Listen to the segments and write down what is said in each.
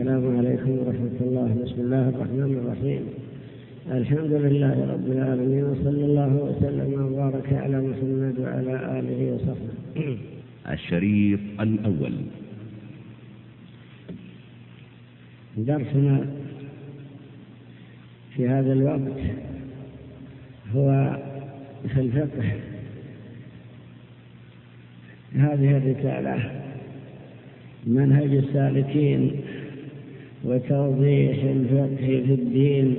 السلام عليكم ورحمة الله. بسم الله الرحمن الرحيم. الحمد لله رب العالمين، وصلى الله وسلم وبارك على محمد وعلى آله وصحبه. الشريط الأول. درسنا في هذا الوقت هو في الفقه. هذه الرسالة منهج السالكين وتوضيح الفقه في الدين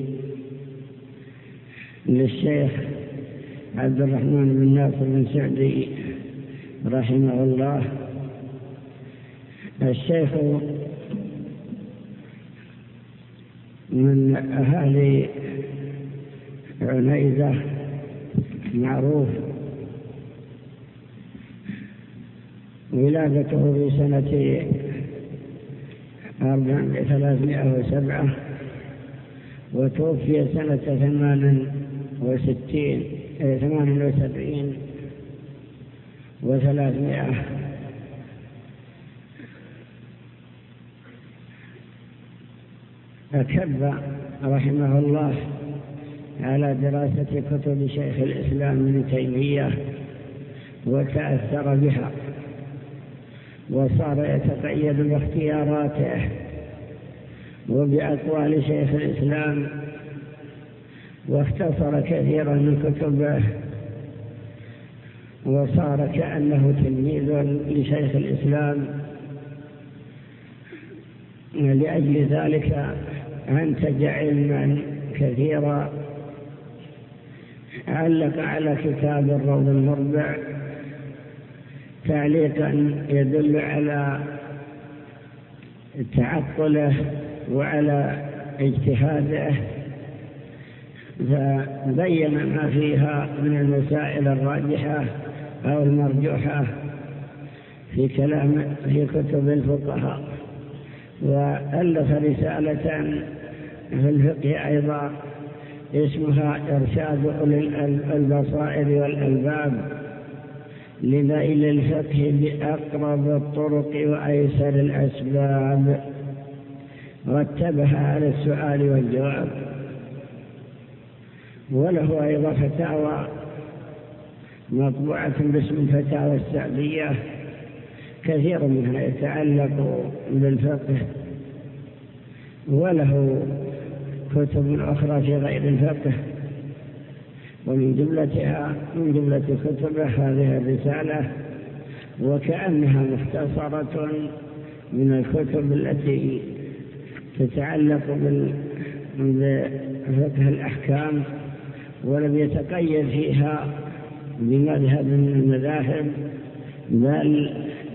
للشيخ عبد الرحمن بن ناصر بن سعدي رحمه الله. الشيخ من أهالي عنيزة، معروف. ولادته في سنة 307 وتوفي سنة 78 و300. أكب رحمه الله على دراسة كتب شيخ الإسلام ابن تيمية وتأثر بها، وصار يتقيد باختياراته وبأقوال شيخ الإسلام، واختصر كثيرا من كتبه، وصار كأنه تلميذ لشيخ الإسلام. لأجل ذلك أنتج علما كثيرا. علق على كتاب الروض المربع تعليقا يدل على تعقله وعلى اجتهاده، فبين ما فيها من المسائل الراجحة أو المرجوحة في كتب الفقهاء. وألف رسالة في الفقه أيضا اسمها إرشاد أولي البصائر والألباب لنيل الفقه بأقرب الطرق وأيسر الأسباب، رتبها على السؤال والجواب. وله أيضا فتاوى مطبوعة باسم فتاوى السعدية، كثير منها يتعلق بالفقه. وله كتب أخرى في غير الفقه، ومن جملة كتبه هذه الرسالة، وكأنها مختصرة من الكتب التي تتعلق بفقه الأحكام، ولم يتقيد فيها بمذهب من المذاهب، بل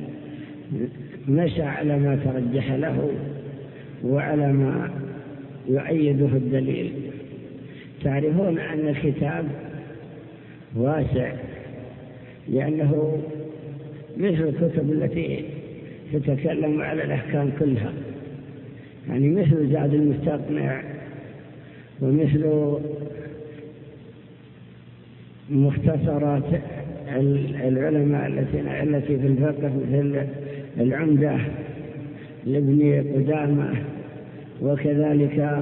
مشى على ما ترجح له وعلى ما يؤيده الدليل. تعرفون أن الكتاب واسع، لأنه مثل الكتب التي تتكلم على الأحكام كلها، يعني مثل زاد المستقنع ومثل مختصرات العلماء التي في الفقه، مثل العمدة لابن قدامة، وكذلك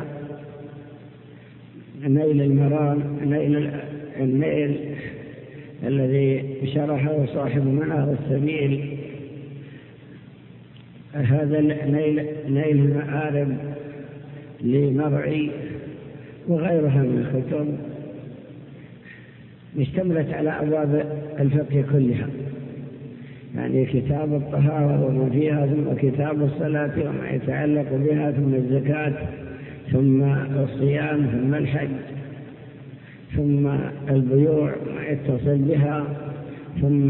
نيل المرام، النيل الذي شرحه صاحب منار السبيل. هذا نيل المآرب لمرعي، وغيرها من الكتب اشتملت على أبواب الفقه كلها، يعني كتاب الطهارة وما فيها، ثم كتاب الصلاة وما يتعلق بها، ثم الزكاة، ثم الصيام، ثم الحج، ثم البيوع ما يتصل بها، ثم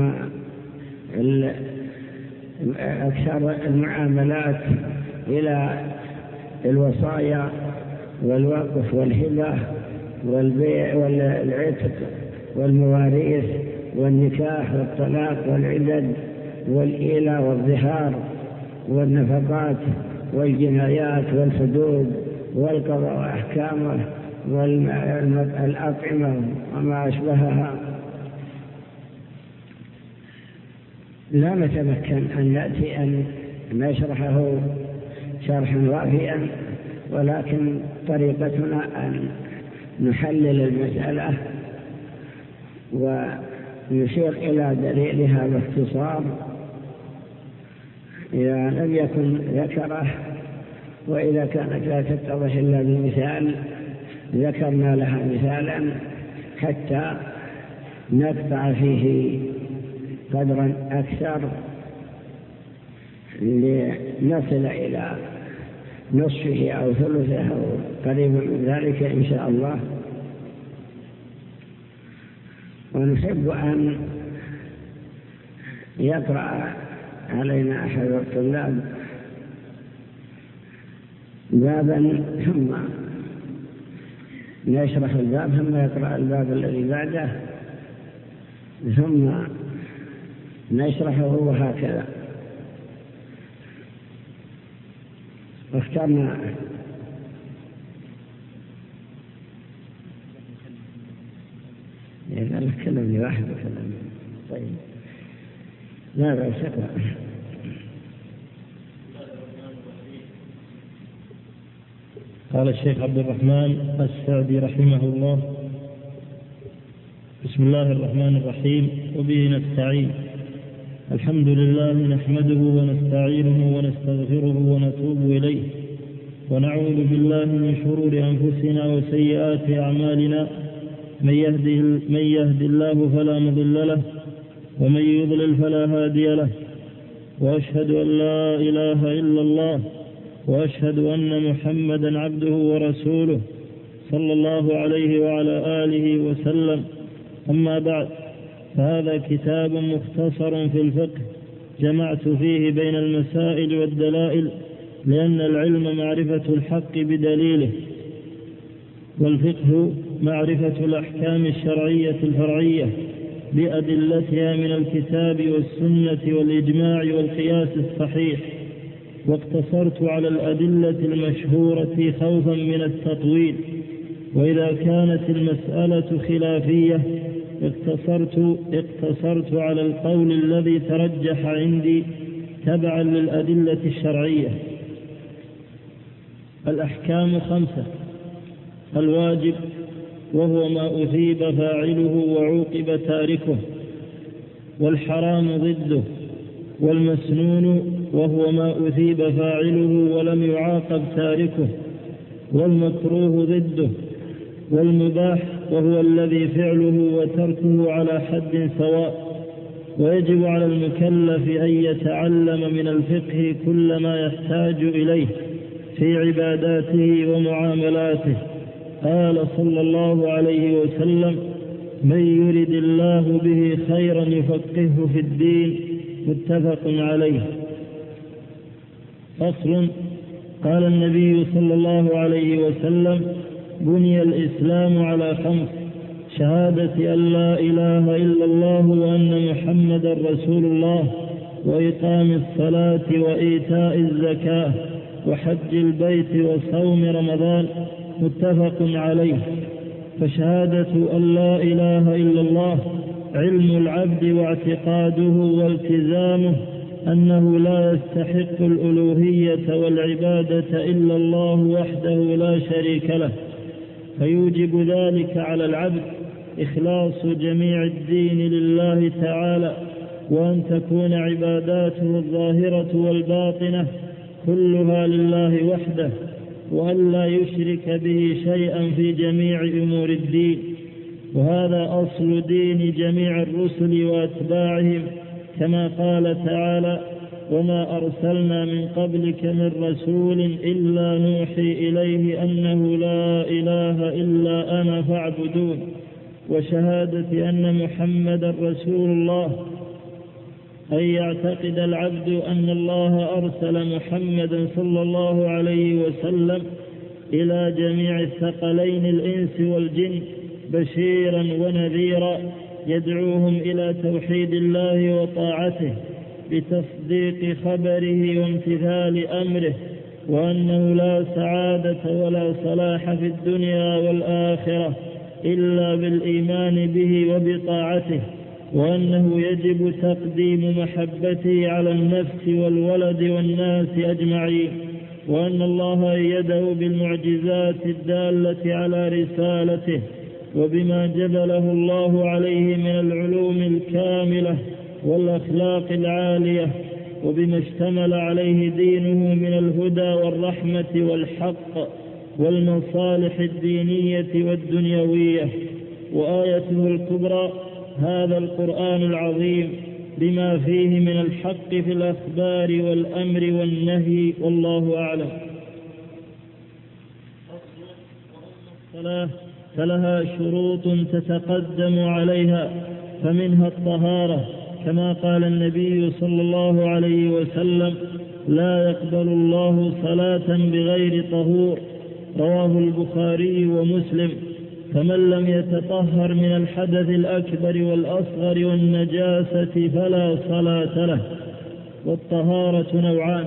أكثر المعاملات إلى الوصايا والوقف والهبة والبيع والعتق والمواريث والنكاح والطلاق والعدد والإيلاء والظهار والنفقات والجنايات والحدود والقضاء وأحكامه والأطعمة وما أشبهها. لا نتمكن أن نأتي أن نشرحه شرحا وافيا، ولكن طريقتنا أن نحلل المسألة ونشير إلى دليلها باختصار إذا لم يكن ذكره، وإذا كانت لا تتضح إلا بمثال ذكرنا لها مثالا حتى نقطع فيه قدرا أكثر لنصل إلى نصفه أو ثلثه أو قريب من ذلك إن شاء الله. ونحب أن يقرأ علينا أحد الطلاب بابا ثم يشرح الباب ثم يقرأ الباب الذي بعده ثم نشرحه وهكذا. واخترنا إذا كلمني واحد وكلمني طيب لا بأس. قال الشيخ عبد الرحمن السعدي رحمه الله: بسم الله الرحمن الرحيم، وبه نستعين. الحمد لله نحمده ونستعينه ونستغفره ونتوب إليه، ونعوذ بالله من شرور أنفسنا وسيئات أعمالنا، من يهد الله فلا مضل له، ومن يضلل فلا هادي له، وأشهد أن لا إله إلا الله، وأشهد أن محمدا عبده ورسوله صلى الله عليه وعلى آله وسلم. أما بعد، فهذا كتاب مختصر في الفقه جمعت فيه بين المسائل والدلائل، لأن العلم معرفة الحق بدليله، والفقه معرفة الأحكام الشرعية الفرعية بأدلتها من الكتاب والسنة والإجماع والقياس الصحيح. واقتصرت على الأدلة المشهورة خوفا من التطويل، وإذا كانت المسألة خلافية اقتصرت على القول الذي ترجح عندي تبعا للأدلة الشرعية. الأحكام 5: الواجب وهو ما أثيب فاعله وعوقب تاركه، والحرام ضده، والمسنون وهو ما أثيب فاعله ولم يعاقب تاركه، والمكروه ضده، والمباح وهو الذي فعله وتركه على حد سواء. ويجب على المكلف أن يتعلم من الفقه كل ما يحتاج إليه في عباداته ومعاملاته. قال صلى الله عليه وسلم: من يرد الله به خيرا يفقهه في الدين. متفق عليه. فصل. قال النبي صلى الله عليه وسلم: بني الإسلام على 5: شهادة أن لا إله إلا الله وأن محمدا رسول الله، وإقام الصلاة وإيتاء الزكاة، وحج البيت وصوم رمضان. متفق عليه. فشهادة أن لا إله إلا الله علم العبد واعتقاده والتزامه أنه لا يستحق الألوهية والعبادة إلا الله وحده لا شريك له، فيوجب ذلك على العبد إخلاص جميع الدين لله تعالى، وأن تكون عباداته الظاهرة والباطنة كلها لله وحده، وأن لا يشرك به شيئا في جميع أمور الدين. وهذا أصل دين جميع الرسل وأتباعهم، كما قال تعالى: وما أرسلنا من قبلك من رسول إلا نوحي إليه أنه لا إله إلا أنا فاعبدون. وشهادة أن محمدا رسول الله أن يعتقد العبد أن الله أرسل محمدا صلى الله عليه وسلم إلى جميع الثقلين الإنس والجن بشيرا ونذيرا، يدعوهم إلى توحيد الله وطاعته بتصديق خبره وامتثال أمره، وأنه لا سعادة ولا صلاح في الدنيا والآخرة إلا بالإيمان به وبطاعته، وأنه يجب تقديم محبته على النفس والولد والناس أجمعين. وأن الله أيده بالمعجزات الدالة على رسالته وبما جبله الله عليه من العلوم الكاملة والأخلاق العالية وبما اشتمل عليه دينه من الهدى والرحمة والحق والمصالح الدينية والدنيوية. وآيته الكبرى هذا القرآن العظيم بما فيه من الحق في الأخبار والأمر والنهي، والله أعلم. الصلاة فلها شروط تتقدم عليها، فمنها الطهارة، كما قال النبي صلى الله عليه وسلم: لا يقبل الله صلاة بغير طهور، رواه البخاري ومسلم. فمن لم يتطهر من الحدث الأكبر والأصغر والنجاسة فلا صلاة له. والطهارة نوعان: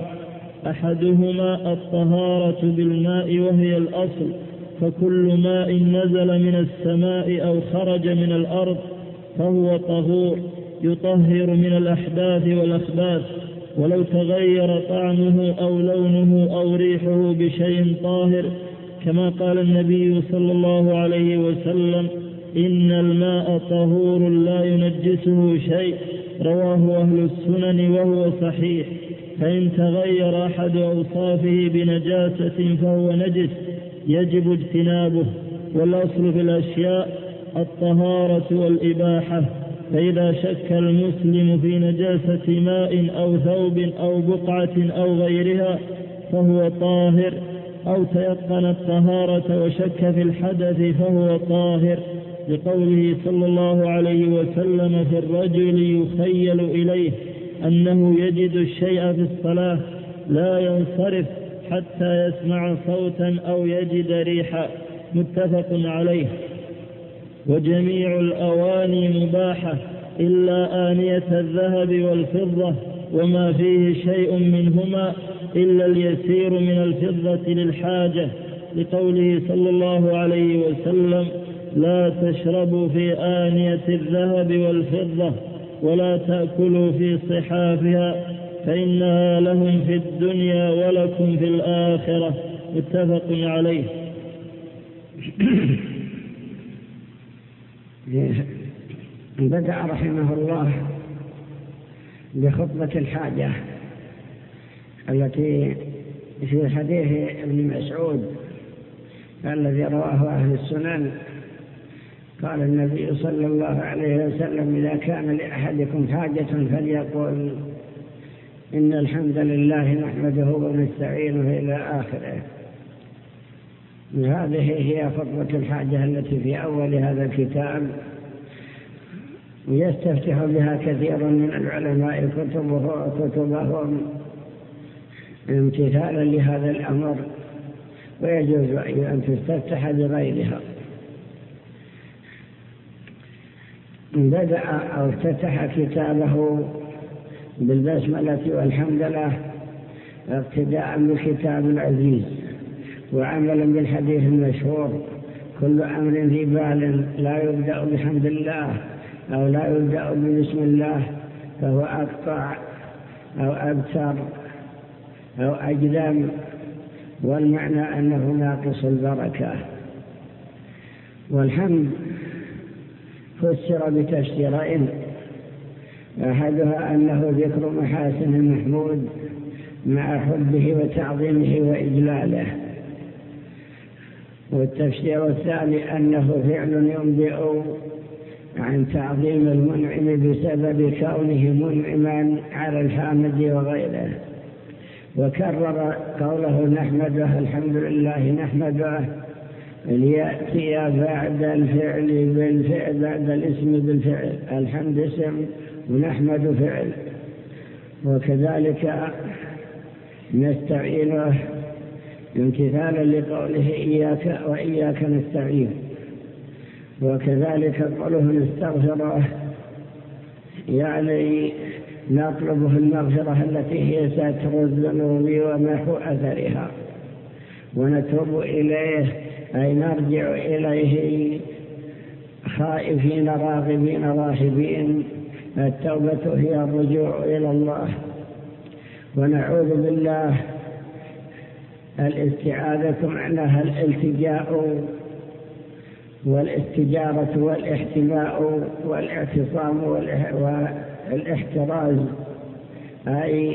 أحدهما الطهارة بالماء وهي الأصل، فكل ماء نزل من السماء أو خرج من الأرض فهو طهور يطهر من الأحداث والأخباث، ولو تغير طعمه أو لونه أو ريحه بشيء طاهر، كما قال النبي صلى الله عليه وسلم: إن الماء طهور لا ينجسه شيء، رواه أهل السنن وهو صحيح. فإن تغير أحد أوصافه بنجاسة فهو نجس يجب اجتنابه. والأصل في الأشياء الطهارة والإباحة، فإذا شك المسلم في نجاسة ماء أو ثوب أو بقعة أو غيرها فهو طاهر، أو تيقن الطهارة وشك في الحدث فهو طاهر، لقوله صلى الله عليه وسلم في الرجل يخيل إليه أنه يجد الشيء في الصلاة لا ينصرف حتى يسمع صوتا أو يجد ريحا، متفق عليه. وجميع الأواني مباحة إلا آنية الذهب والفضة وما فيه شيء منهما إلا اليسير من الفضة للحاجة، لقوله صلى الله عليه وسلم: لا تشربوا في آنية الذهب والفضة ولا تأكلوا في صحافها فإنها لهم في الدنيا ولكم في الآخرة، متفق عليه. بدأ رحمه الله بخطبة الحاجة التي في حديث ابن مسعود الذي رواه أهل السنن. قال النبي صلى الله عليه وسلم: إذا كان لأحدكم حاجة فليقل إن الحمد لله نحمده ونستعينه إلى آخره. هذه هي خطبة الحاجة التي في أول هذا الكتاب، ويستفتح بها كثير من العلماء كتبهم امتثالا لهذا الأمر، ويجوز أن تستفتح بغيرها. بدأ أو افتتح كتابه بالبسملة والحمد لله اقتداء بالكتاب العزيز وعملا بالحديث المشهور: كل أمر ذي بال لا يبدأ بحمد الله أو لا يبدأ ببسم الله فهو أقطع أو أبتر أو أجذم، والمعنى أنه ناقص البركة. والحمد فسر بتفسيرين: أحدها أنه ذكر محاسن المحمود مع حبه وتعظيمه وإجلاله، والتفسير الثاني أنه فعل ينبئ عن تعظيم المنعم بسبب كونه منعما على الحامد وغيره. وكرر قوله نحمده، الحمد لله نحمده، ليأتي بعد الفعل بالفعل، بعد الاسم بالفعل، الحمد اسم ونحمد فعل. وكذلك نستعينه امتثالا لقوله إياك وإياك نستعين. وكذلك قوله نستغفره يعني نطلبه المغفرة التي هي ستر الذنوب ومحو أثرها، ونتوب إليه أي نرجع إليه خائفين راغبين راهبين. التوبة هي الرجوع إلى الله. ونعوذ بالله الاستعاذة معناها الالتجاء والاستجارة والاحتماء والاعتصام والاحتراز، أي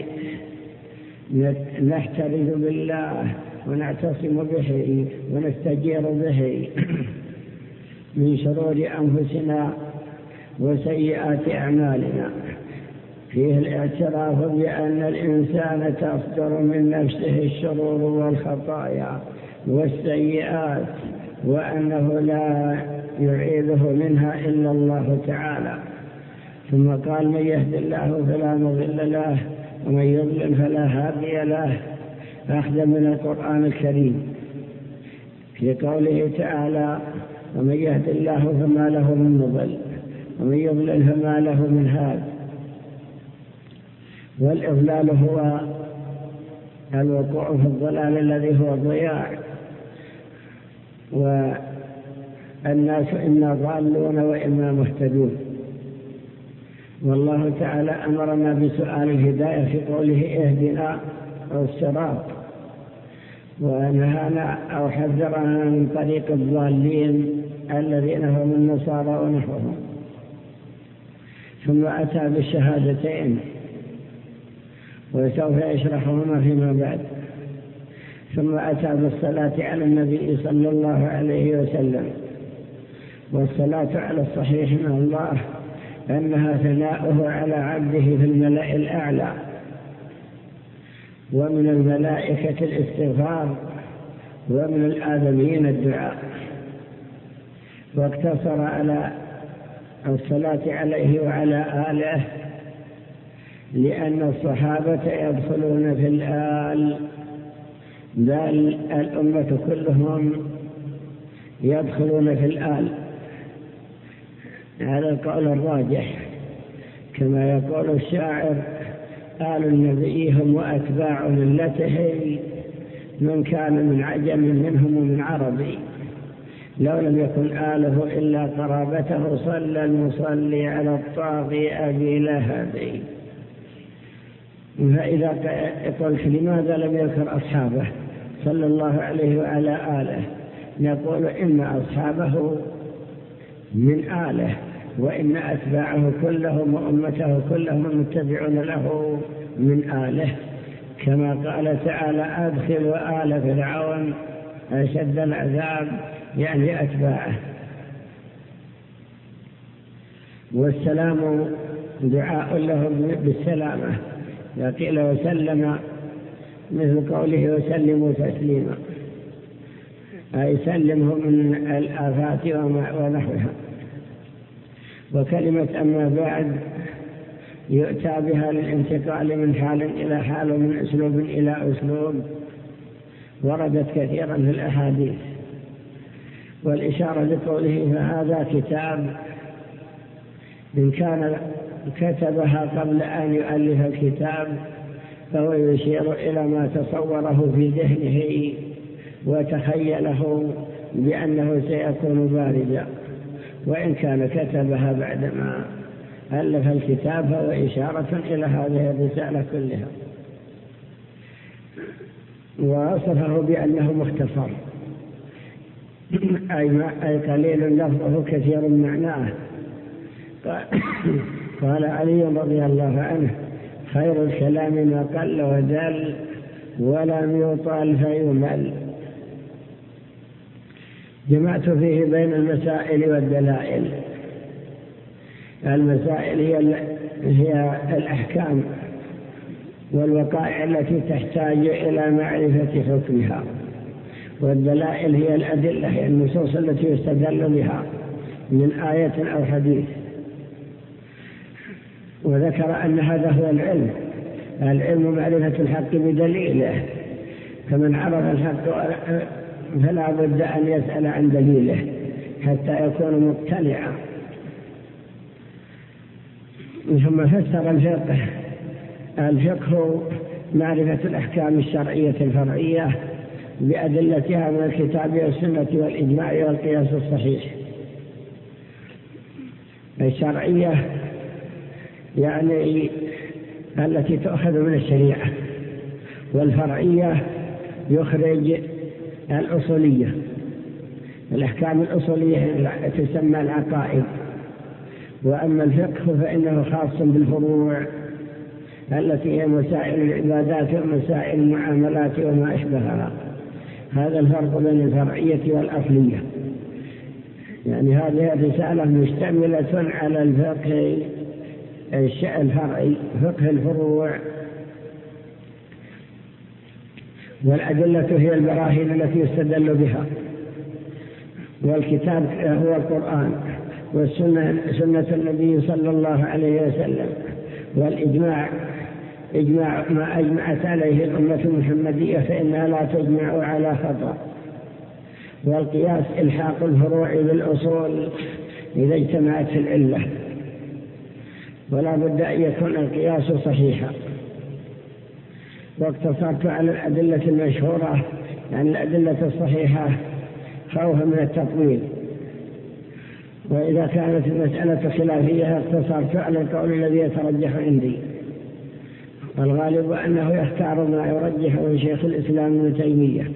نحترز بالله ونعتصم به ونستجير به من شرور أنفسنا وسيئات أعمالنا. فيه الاعتراف بأن الإنسان تصدر من نفسه الشرور والخطايا والسيئات، وأنه لا يعيذه منها إلا الله تعالى. ثم قال: من يهد الله فلا مضل له ومن يضلل فلا هادي له، أخذ من القرآن الكريم في قوله تعالى: ومن يهد الله فما له من مضل ومن يضلل فما له من هاد. والإضلال هو الوقوع في الضلال الذي هو الضياع، والناس إما ضالون وإما مهتدون. والله تعالى أمرنا بسؤال الهداية في قوله: اهدنا الصراط، ونهانا أو حذرنا من طريق الضالين الذين هم النصارى ونحوهم. ثم أتى بالشهادتين وسوف يشرحهما فيما بعد. ثم أتى بالصلاة على النبي صلى الله عليه وسلم. والصلاة على الصحيح من الله أنها ثناؤه على عبده في الملأ الأعلى، ومن الملائكة الاستغفار، ومن الآدميين الدعاء. واقتصر على الصلاة عليه وعلى آله، لأن الصحابة يدخلون في الآل، بل الأمة كلهم يدخلون في الآل على القول الراجح، كما يقول الشاعر: آل النبي هم وأتباع ملته، من كان من عجم منهم ومن عربي، لو لم يكن آله إلا قرابته، صلى المصلي على الطاغي أبي لهب. فإذا قلت لماذا لم يذكر أصحابه صلى الله عليه وعلى آله، نقول إن أصحابه من آله، وإن أتباعه كلهم وأمته كلهم المتبعون له من آله، كما قال تعالى: أدخلوا آل فرعون أشد العذاب، يعني أتباعه. والسلام دعاء لهم بالسلامة، قيل وسلم مثل قوله: وسلموا تسليما، أي سلمهم من الآفات ونحوها. وكلمة أما بعد يؤتى بها للانتقال من حال إلى حال ومن أسلوب إلى أسلوب، وردت كثيرا في الأحاديث. والإشارة لقوله: فهذا كتاب، إن كان كتبها قبل أن يؤلف الكتاب، فهو يشير إلى ما تصوره في ذهنه وتخيله بأنه سيكون بارزا. وإن كان كتبها بعدما ألف الكتاب، فهو إشارة إلى هذه الرسالة كلها. ووصفه بأنه مختصر، أي قليل لفظه كثير معناه. قال علي رضي الله عنه: خير الكلام ما قل ودل ولم يطال فيمل. جمعت فيه بين المسائل والدلائل. المسائل هي الأحكام والوقائع التي تحتاج إلى معرفة حكمها، والدلائل هي الأدلة، هي النصوص التي يستدل بها من آية أو حديث. وذكر أن هذا هو العلم معرفة الحق بدليله، فمن عرف الحق فلا بد أن يسأل عن دليله حتى يكون مقتنعا. ثم فسر الفقه معرفة الأحكام الشرعية الفرعية بأدلتها من الكتاب والسنة والإجماع والقياس الصحيح. الشرعية يعني التي تؤخذ من الشريعة، والفرعية يخرج الأصولية. الأحكام الأصولية تسمى العقائد، وأما الفقه فإنه خاص بالفروع التي هي مسائل العبادات ومسائل المعاملات وما أشبهها. هذا الفرق بين الفرعية والأصلية. يعني هذه الرسالة مشتملة على الفقه الفرعي، فقه الفروع، والأدلة هي البراهين التي يستدل بها، والكتاب هو القرآن، والسنة سنة النبي صلى الله عليه وسلم، والإجماع إجماع ما أجمعت عليه الأمة المحمدية فإنها لا تجمع على خطأ، والقياس إلحاق الفروع بالأصول إذا اجتمعت في العلة، ولا بد أن يكون القياس صحيحا. واقتصرت على الأدلة المشهورة، يعني الأدلة الصحيحة خوفا من التطويل، وإذا كانت المسألة خلافية اقتصرت على القول الذي يترجح عندي، والغالب أنه يختار ما يرجحه شيخ الإسلام ابن تيمية،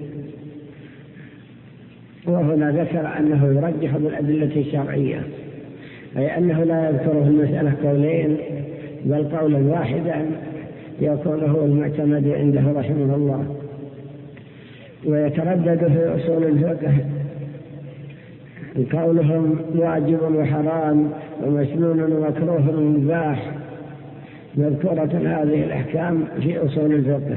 وهنا ذكر أنه يرجح بالأدلة الشرعية، أي أنه لا يذكر في المسألة قولين بل قولا واحدا يكون هو المعتمد عنده رحمه الله. ويتردد في أصول الفقه قولهم واجب وحرام ومسنون ومكروه ومباح، مذكورة هذه الأحكام في أصول الفقه،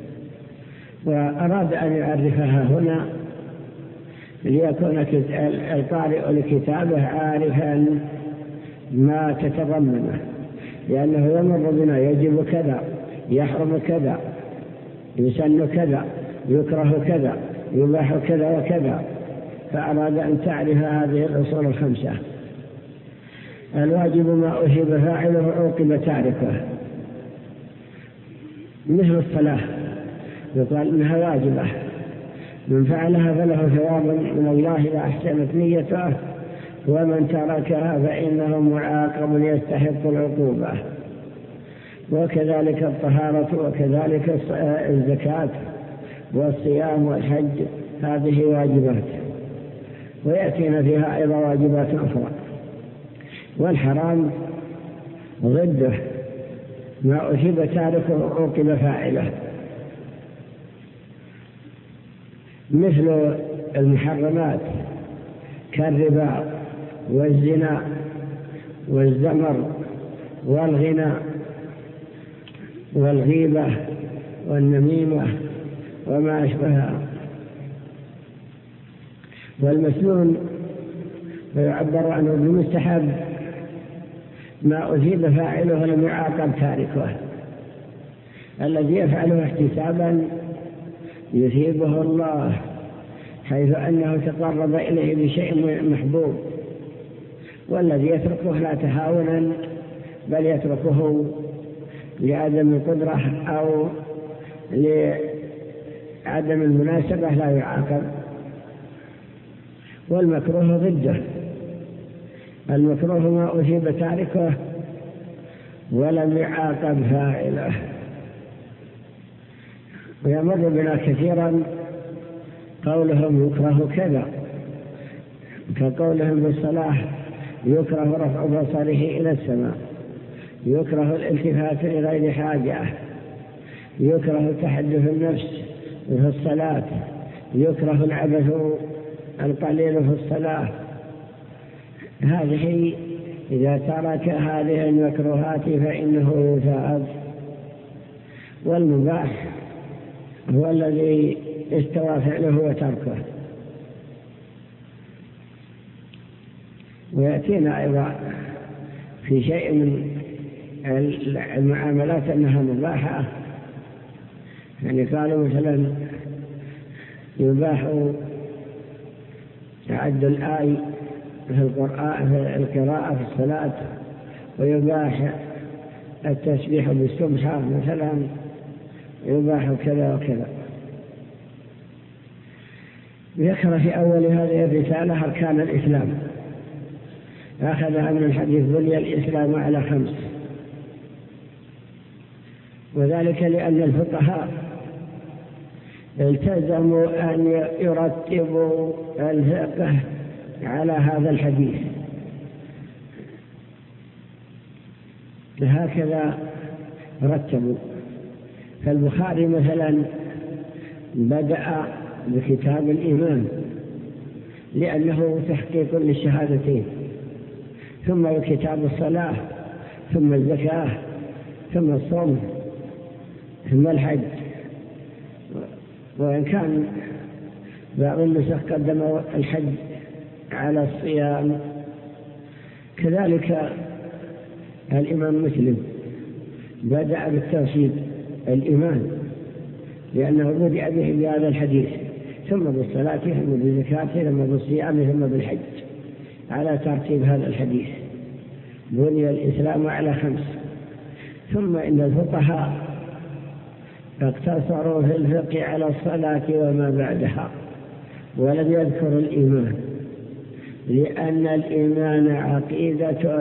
وأراد أن يعرفها هنا ليكون القارئ لكتابه عارفا ما تتضمنه، لأنه يمر بنا يجب كذا، يحرم كذا، يسن كذا، يكره كذا، يباح كذا وكذا، فأراد أن تعرف هذه الأصول الخمسة. الواجب ما أثيب فاعله وعوقب تاركه، مثل الصلاة يقال إنها واجبة، من فعلها فله ثواب من الله إذا أحسنت نيته، ومن تركها فإنه معاقب يستحق العقوبة. وكذلك الطهارة، وكذلك الزكاة والصيام والحج، هذه واجبات، ويأتينا فيها أيضا واجبات أخرى. والحرام ضده ما أثيب تاركه وعوقب فاعله، مثل المحرمات كالربا والزنا والزمر والغنى والغيبة والنميمة وما أشبهها. والمسنون ويعبر عنه بالمستحب ما أثيب فاعله لم يعاقب تاركه، الذي يفعله احتسابا يثيبه الله، حيث أنه تقرب إليه بشيء محبوب، والذي يتركه لا تهاونا بل يتركه لعدم القدرة أو لعدم المناسبة لا يعاقب. والمكروه ضده، المكروه ما أثيب تاركه ولم يعاقب فاعله. ويمر بنا كثيرا قولهم يكره كذا، كقولهم بالصلاة يكره رفع بصره إلى السماء، يكره الالتفات لغير حاجة، يكره تحدث النفس في الصلاة، يكره العبث القليل في الصلاة. هذه إذا ترك هذه المكروهات فإنه يثاب. والمباح هو الذي استوى فعله وتركه. ويأتينا أيضا في شيء من المعاملات أنها مباحة، يعني قالوا مثلا يباح تعد الآي في القرآن في القراءة في الصلاة، ويباح التسبيح بالسبحة مثلا، يباح كذا وكذا. ذكر في أول هذه الرسالة أركان الإسلام، أخذها من الحديث بني الإسلام على 5، وذلك لأن الفقهاء التزموا أن يرتبوا الفقه على هذا الحديث. هكذا رتبوا. فالبخاري مثلا بدأ بكتاب الإيمان لأنه تحقيق للشهادتين، ثم كتاب الصلاة، ثم الزكاة، ثم الصوم، ثم الحج. وإن كان بعض النسخ قدموا الحج على الصيام. كذلك الإمام مسلم بدأ بالتوحيد الإيمان لأنه بدأ به بهذا الحديث، ثم بالصلاة، ثم بالزكاة، ثم بالصيام، ثم بالحج، على ترتيب هذا الحديث. بني الإسلام على 5. ثم إن الفقهاء اقتصروا في الفقه على الصلاة وما بعدها، ولم يذكروا الإيمان، لأن الإيمان عقيدة،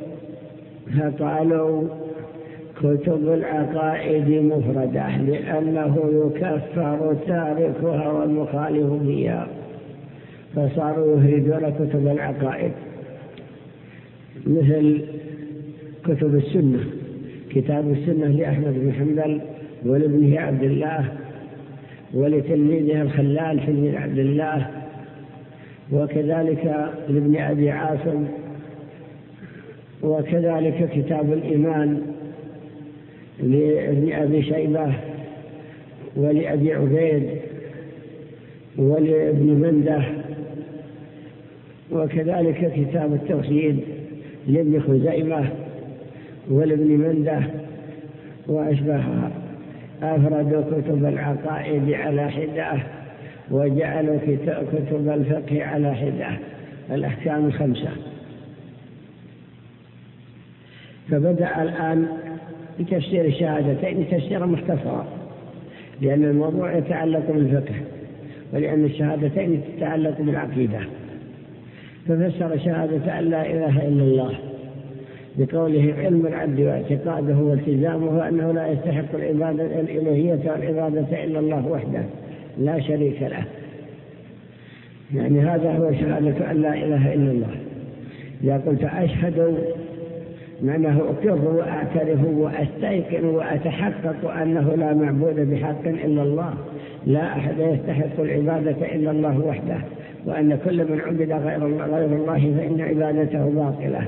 فقالوا كتب العقائد مفردة لأنه يكفر تاركها والمخالف فيها، فصاروا يفردون كتب العقائد مثل كتب السنة، كتاب السنة لأحمد بن حنبل ولابنه عبد الله ولتلميذه الخلال تلميذ عبد الله، وكذلك لابن أبي عاصم، وكذلك كتاب الإيمان لابن أبي شيبة ولأبي عبيد ولابن منده، وكذلك كتاب التوحيد لابن خزيمة ولابن منده وأشبهها. أفردوا كتب العقائد على حدة، وجعلوا كتب الفقه على حدة، الأحكام 5. فبدأ الآن بتفسير الشهادتين تفسيرا مختصرا، لأن الموضوع يتعلق بالفقه، ولأن الشهادتين تتعلق بالعقيدة. ففسر شهادة أن لا إله إلا الله بقوله علم العبد واعتقاده والتزامه أنه لا يستحق الإلهية والعبادة إلا الله وحده لا شريك له. يعني هذا هو شهادة أن لا إله إلا الله. إذا قلت أشهد معناه أقر وأعترف وأستيقن وأتحقق أنه لا معبود بحق إلا الله، لا أحد يستحق العبادة إلا الله وحده، وأن كل من عبد غير الله فإن عبادته باطلة.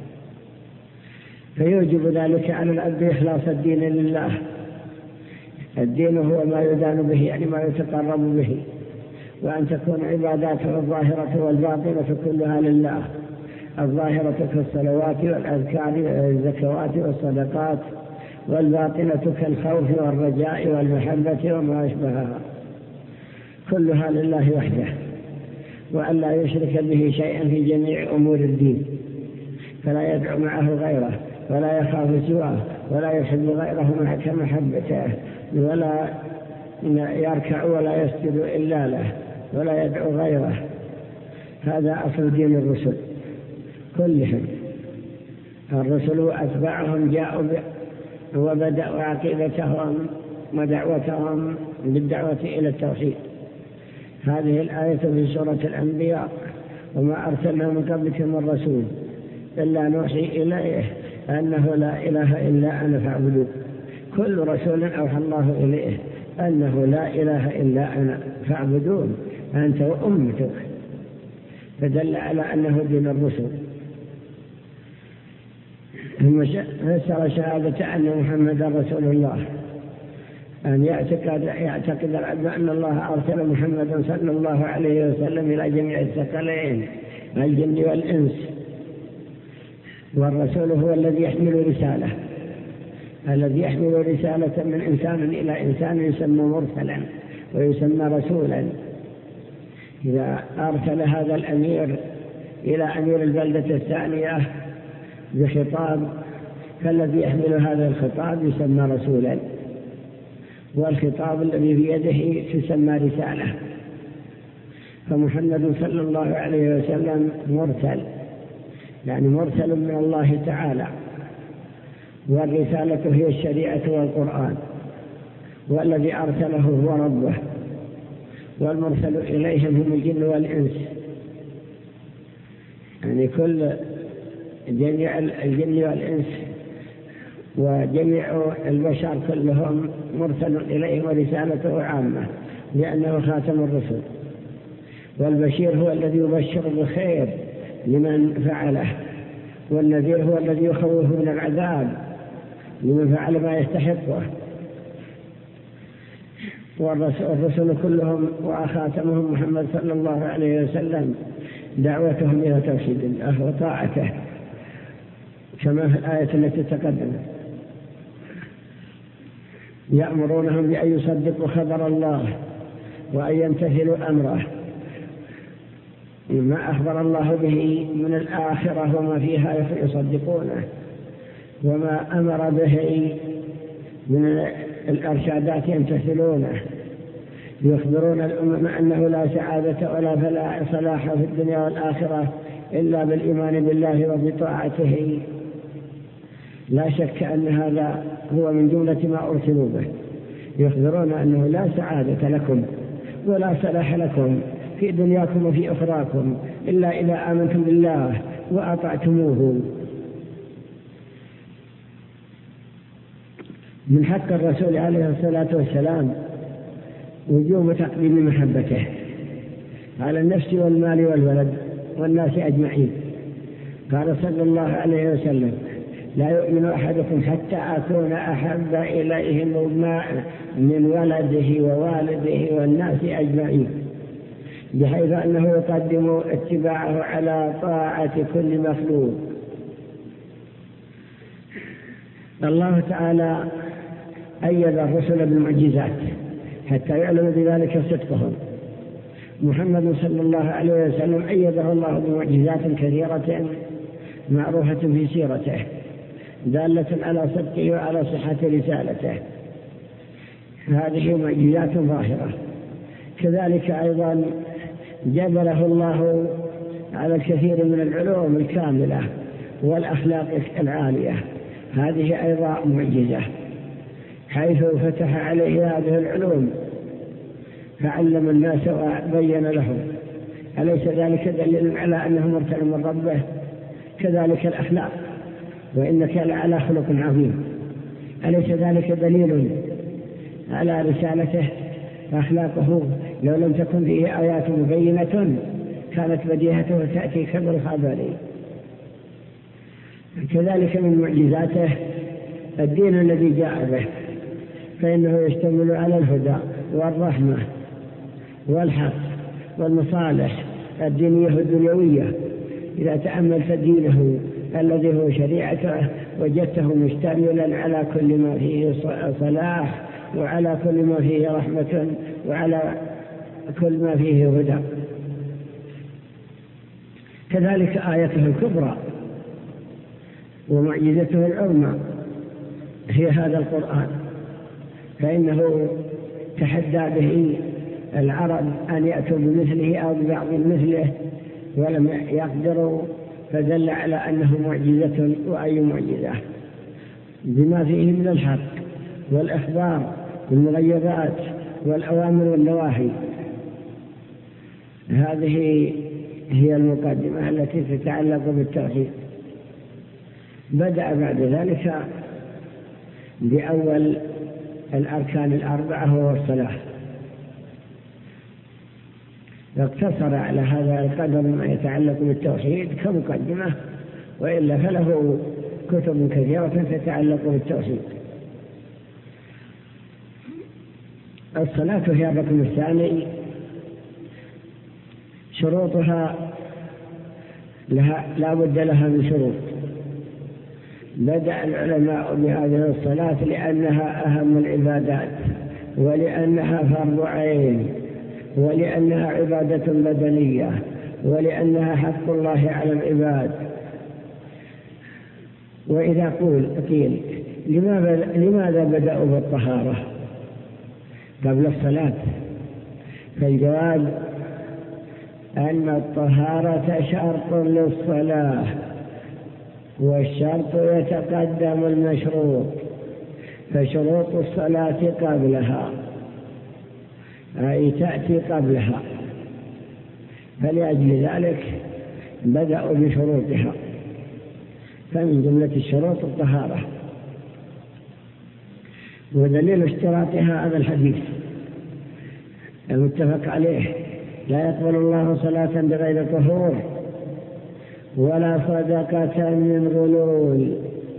فيوجب ذلك على العبد إخلاص الدين لله. الدين هو ما يدان به، يعني ما يتقرب به، وأن تكون عباداته الظاهرة والباطنة كلها لله. الظاهرة كالصلوات والأذكار والزكوات والصدقات، والباطنة كالخوف والرجاء والمحبة وما أشبهها، كلها لله وحده، وأن لا يشرك به شيئا في جميع أمور الدين، فلا يدعو معه غيره، ولا يخاف سواه، ولا يحب غيره كمحبته، ولا يركع ولا يسجد إلا له، ولا يدعو غيره. هذا أصل دين الرسل كلهم. الرسل وأتباعهم جاءوا وبدأوا عقيدتهم ودعوتهم بالدعوة إلى التوحيد. هذه الآية في سورة الأنبياء: وما أرسلنا من قبلك من رسول إلا نوحي إليه أنه لا إله إلا أنا فاعبدون. كل رسول أوحى الله إليه أنه لا إله إلا أنا فاعبدون أنت وأمتك، فدل على أنه دين الرسل. ثم فسر شهادة أن محمد رسول الله أن يعتقد العبد أن الله أرسل محمدا صلى الله عليه وسلم إلى جميع الثقلين الجن والإنس، والرسول هو الذي يحمل رسالة، الذي يحمل رسالة من إنسان إلى إنسان يسمى مرسلا ويسمى رسولا. إذا أرسل هذا الأمير إلى أمير البلدة الثانية بخطاب، فالذي يحمل هذا الخطاب يسمى رسولا، والخطاب الذي بيده تسمى رسالة. فمحمد صلى الله عليه وسلم مرسل، يعني مرسل من الله تعالى، والرسالة هي الشريعة والقرآن، والذي أرسله هو ربه والمرسل إليهم هم الجن والإنس، يعني جميع الجن والإنس وجميع البشر كلهم مرسل إليهم ورسالته عامة لأنه خاتم الرسل. والبشير هو الذي يبشر بالخير لمن فعله، والنذير هو الذي يخوف من العذاب لمن فعل ما يستحقه. والرسل كلهم وخاتمهم محمد صلى الله عليه وسلم دعوتهم إلى توحيد الله وطاعته كما في الآية التي تقدمت، يأمرونهم بأن يصدقوا خبر الله وأن يمتثلوا أمره ما أخبر الله به من الآخرة وما فيها يصدقونه، وما أمر به من الأرشادات يمتثلونه، يخبرون الأمم أنه لا سعادة ولا صلاح في الدنيا والآخرة إلا بالإيمان بالله وبطاعته. لا شك أن هذا هو من جملة ما أرسلوا به، يخبرون أنه لا سعادة لكم ولا صلاح لكم في دنياكم وفي أخراكم إلا إذا آمنتم بالله وأطعتموه. من حق الرسول عليه الصلاة والسلام وجوب تقديم محبته على النفس والمال والولد والناس أجمعين. قال صلى الله عليه وسلم: لا يؤمن أحدكم حتى أكون أحب إليه من ولده ووالده والناس أجمعين، بحيث أنه يقدم اتباعه على طاعة كل مخلوق. الله تعالى أيد الرسل بالمعجزات حتى يعلم بذلك صدقهم. محمد صلى الله عليه وسلم أيده الله بمعجزات كثيرة معروفة في سيرته دالة على صدقه وعلى صحة رسالته، هذه معجزات ظاهرة. كذلك أيضا جبله الله على الكثير من العلوم الكاملة والأخلاق العالية، هذه أيضا معجزة، حيث فتح عليه هذه العلوم فعلم الناس وبين لهم. أليس ذلك دليل على أنه مرسل من ربه؟ كذلك الأخلاق: وإنك لعلى خلق عظيم. أليس ذلك دليل على رسالته؟ أخلاقه لو لم تكن فيه آيات مبينة كانت بديهته تأتي كالخبر. كذلك من معجزاته الدين الذي جاء به، فإنه يشتمل على الهدى والرحمة والحق والمصالح الدينية والدنيوية. إذا تأملت دينه الذي هو شريعته وجدته مشتملا على كل ما فيه صلاح وعلى كل ما فيه رحمة وعلى كل ما فيه هدى. كذلك آيته الكبرى ومعجزته العظمى هي هذا القرآن، فإنه تحدى به العرب أن يأتوا بمثله أو ببعض مثله ولم يقدروا، فدل على أنه معجزة. وأي معجزة بما فيه من الحق والإخبار والمغيبات والأوامر والنواهي. هذه هي المقدمة التي تتعلق بالتوحيد. بدأ بعد ذلك بأول الأركان الأربعة وهو الصلاة، واقتصر على هذا القدر ما يتعلق بالتوحيد كمقدمة، وإلا فله كتب كثيرة تتعلق بالتوحيد. الصلاة هي الركن الثاني، شروطها لا بد لها من شروط. بدأ العلماء بهذه الصلاة لأنها أهم العبادات، ولأنها فرض عين، ولأنها عبادة بدنية، ولأنها حق الله على العباد. وإذا قيل لماذا بدأوا بالطهارة قبل الصلاة؟ فالجواب أن الطهارة شرط للصلاة، والشرط يتقدم المشروط، فشروط الصلاة قبلها. أي تأتي قبلها، فلأجل ذلك بدأوا بشروطها، فمن جملة الشروط الطهارة. ودليل اشتراطها هذا الحديث المتفق عليه: لا يقبل الله صلاة بغير طهور ولا صدقة من غلول.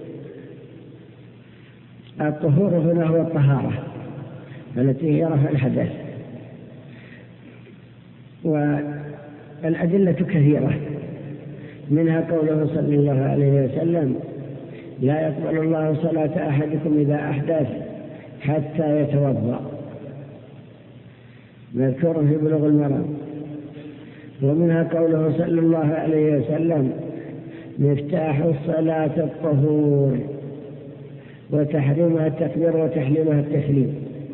الطهور هنا هو الطهارة التي هي رفع الحدث، والأدلة كثيرة، منها قوله صلى الله عليه وسلم: لا يقبل الله صلاة أحدكم إذا أحدث حتى يتوضأ، مذكور في بلوغ المرام. ومنها قوله صلى الله عليه وسلم: مفتاح الصلاة الطهور، وتحريمها التكبير وتحليلها التسليم.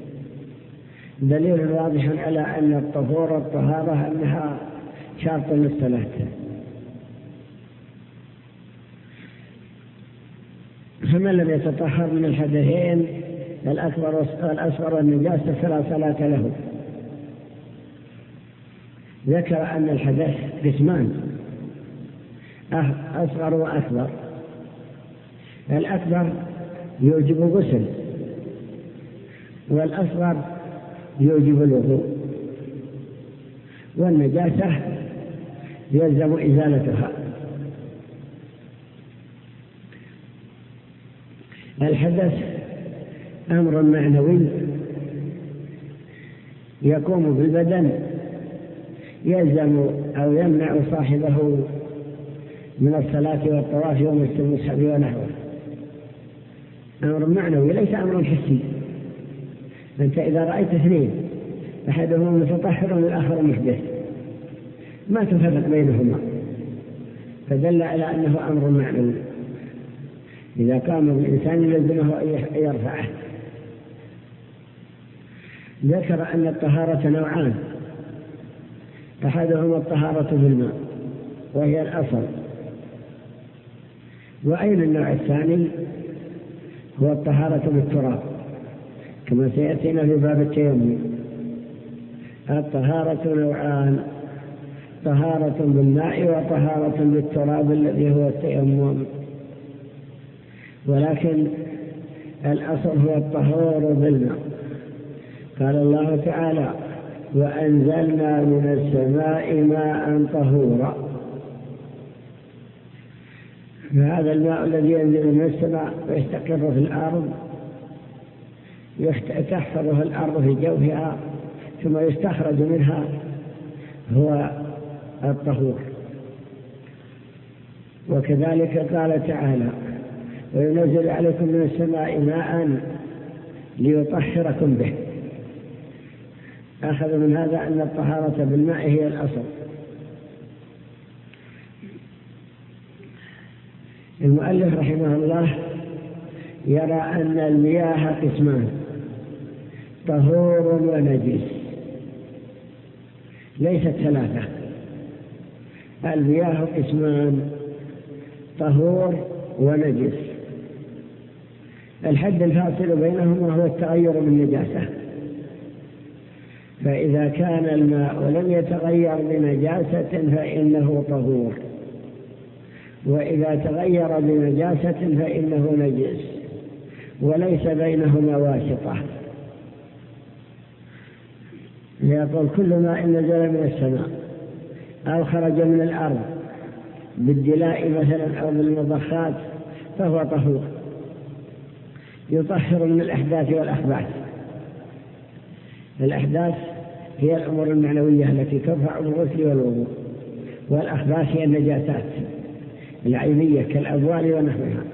دليل واضح على أن الطهور الطهارة أنها شرط للصلاة. فمن لم يتطهر من الحدثين الأكبر والأصغر والنجاسة فلا صلاة له. ذكر أن الحدث قسمان: أصغر وأكبر. الأكبر يوجب غسل، والأصغر يوجب الوضوء، والنجاسة يلزم إزالتها. الحدث أمر معنوي يقوم بالبدن يلزم أو يمنع صاحبه من الصلاة والطواف ومس المصحف ونحوه. أمر معنوي ليس أمر حسي. أنت إذا رأيت اثنين أحدهم متطهر والآخر محدث ما تفرق بينهما، فدل على أنه أمر معنوي. إذا قام بالإنسان يلزمه أن يرفعه. ذكر أن الطهارة نوعان: أحدهما الطهارة بالماء وهي الأصل، وأين النوع الثاني هو الطهارة بالتراب، كما سيأتينا في باب التيمم. الطهارة نوعان: طهارة بالماء وطهارة بالتراب الذي هو التيمم، ولكن الأصل هو الطهور بالماء. قال الله تعالى: وأنزلنا من السماء ماء طهورا. فهذا الماء الذي ينزل من السماء ويستقر في الأرض تحفظه الأرض في جوفها ثم يستخرج منها هو الطهور. وكذلك قال تعالى: وينزل عليكم من السماء ماء ليطهركم به. أخذ من هذا أن الطهارة بالماء هي الأصل. المؤلف رحمه الله يرى أن المياه قسمان: طهور ونجس، ليست ثلاثة. المياه قسمان: طهور ونجس. الحد الفاصل بينهما هو التغير بالنجاسة، فإذا كان الماء لم يتغير بنجاسة فإنه طهور، وإذا تغير بنجاسة فإنه نجس، وليس بينهما واسطة. يقول: كل ماء نزل من السماء أو خرج من الأرض بالدلاء مثلا أو بالمضخات فهو طهور، يطهر من الأحداث والأخباث. الأحداث هي الأمور المعنوية التي ترفع بالغسل والوضوء، والأخباث هي النجاسات العينية كالأبوال ونحوها.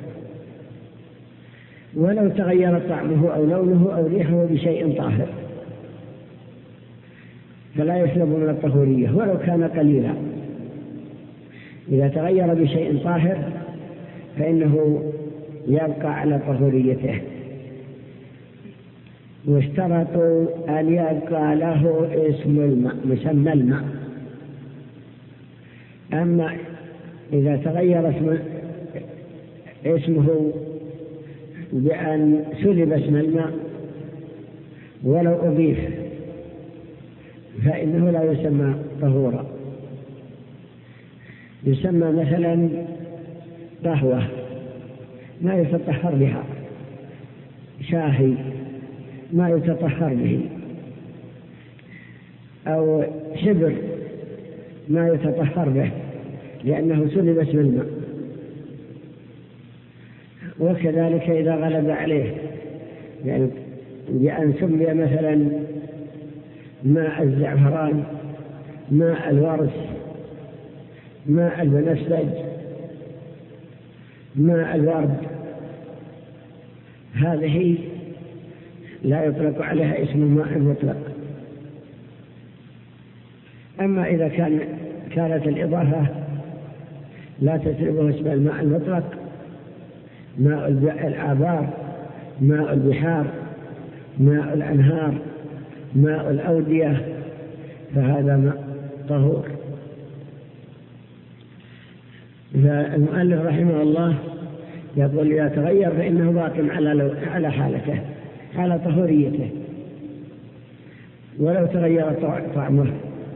ولو تغير طعمه أو لونه أو ريحه بشيء طاهر فلا يسلب من الطهورية ولو كان قليلا. إذا تغير بشيء طاهر فإنه يبقى على طهوريته. واشترطوا أن يبقى له اسم الماء، مسمى الماء. أما إذا تغير اسمه بأن سلب اسم الماء ولو أضيف فإنه لا يسمى طهورا. يسمى مثلا قهوة ما يتطهر بها، شاهي ما يتطهر به، أو حبر ما يتطهر به لأنه سلب اسم الماء. وكذلك إذا غلب عليه يعني بأن سمي مثلا ماء الزعفران، ماء الورس، ماء البنفسج، ماء الورد، هذه لا يطلق عليها اسم الماء المطلق. أما إذا كانت الإضافة لا تسلبه اسم الماء المطلق، ماء الآبار، ماء البحار، ماء الأنهار، ماء الأودية، فهذا ماء طهور. فالمؤلف رحمه الله يقول إذا تغير فإنه باق على حالته، على طهوريته، ولو تغير طعمه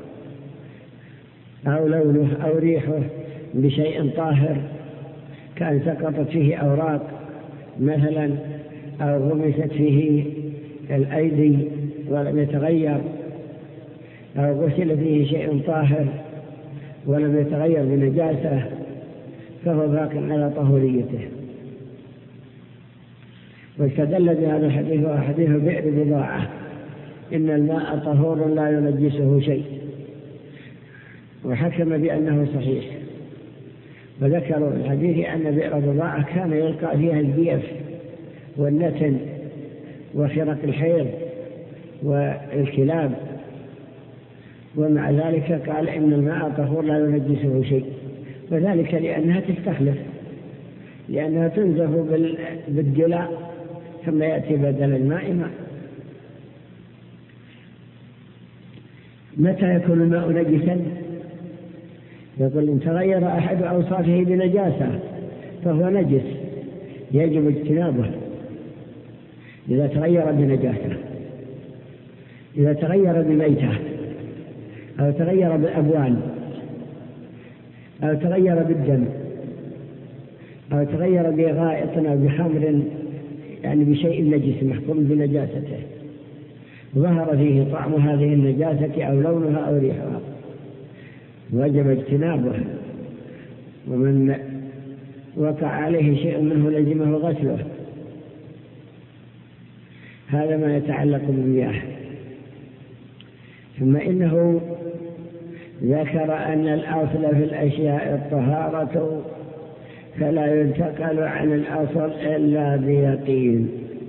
أو لونه أو ريحه بشيء طاهر، كان سقطت فيه أوراق مثلا أو غمست فيه الأيدي ولم يتغير، أو غسل فيه شيء طاهر ولم يتغير بنجاسة، فهو باق على طهوريته. واستدل بهذا الحديث وحديث بئر بضاعة إن الماء طهور لا ينجسه شيء، وحكم بأنه صحيح. وذكروا في الحديث أن بئر بضاعة كان يلقى فيها الجيف والنتن وخرق الحيض والكلاب، ومع ذلك قال إن الماء طهور لا ينجسه شيء، وذلك لأنها تستخلف، لأنها تنزف بالجلاء ثم يأتي بدل الماء ماء. متى يكون الماء نجسا؟ يقول إن تغير أحد أوصافه بنجاسة فهو نجس يجب اجتنابه. إذا تغير بنجاسة، إذا تغير بميتة، أو تغير بالأبوال، أو تغير بالدم، أو تغير بغائط أو بخمر، يعني بشيء نجس محكوم بنجاسته، ظهر فيه طعم هذه النجاسة أو لونها أو ريحها، وجب اجتنابه. ومن وقع عليه شيء منه لزمه غسله. هذا ما يتعلق بالمياه. ثم إنه ذكر أن الأصل في الأشياء الطهارة، فلا ينتقل عن الأصل إلا بيقين.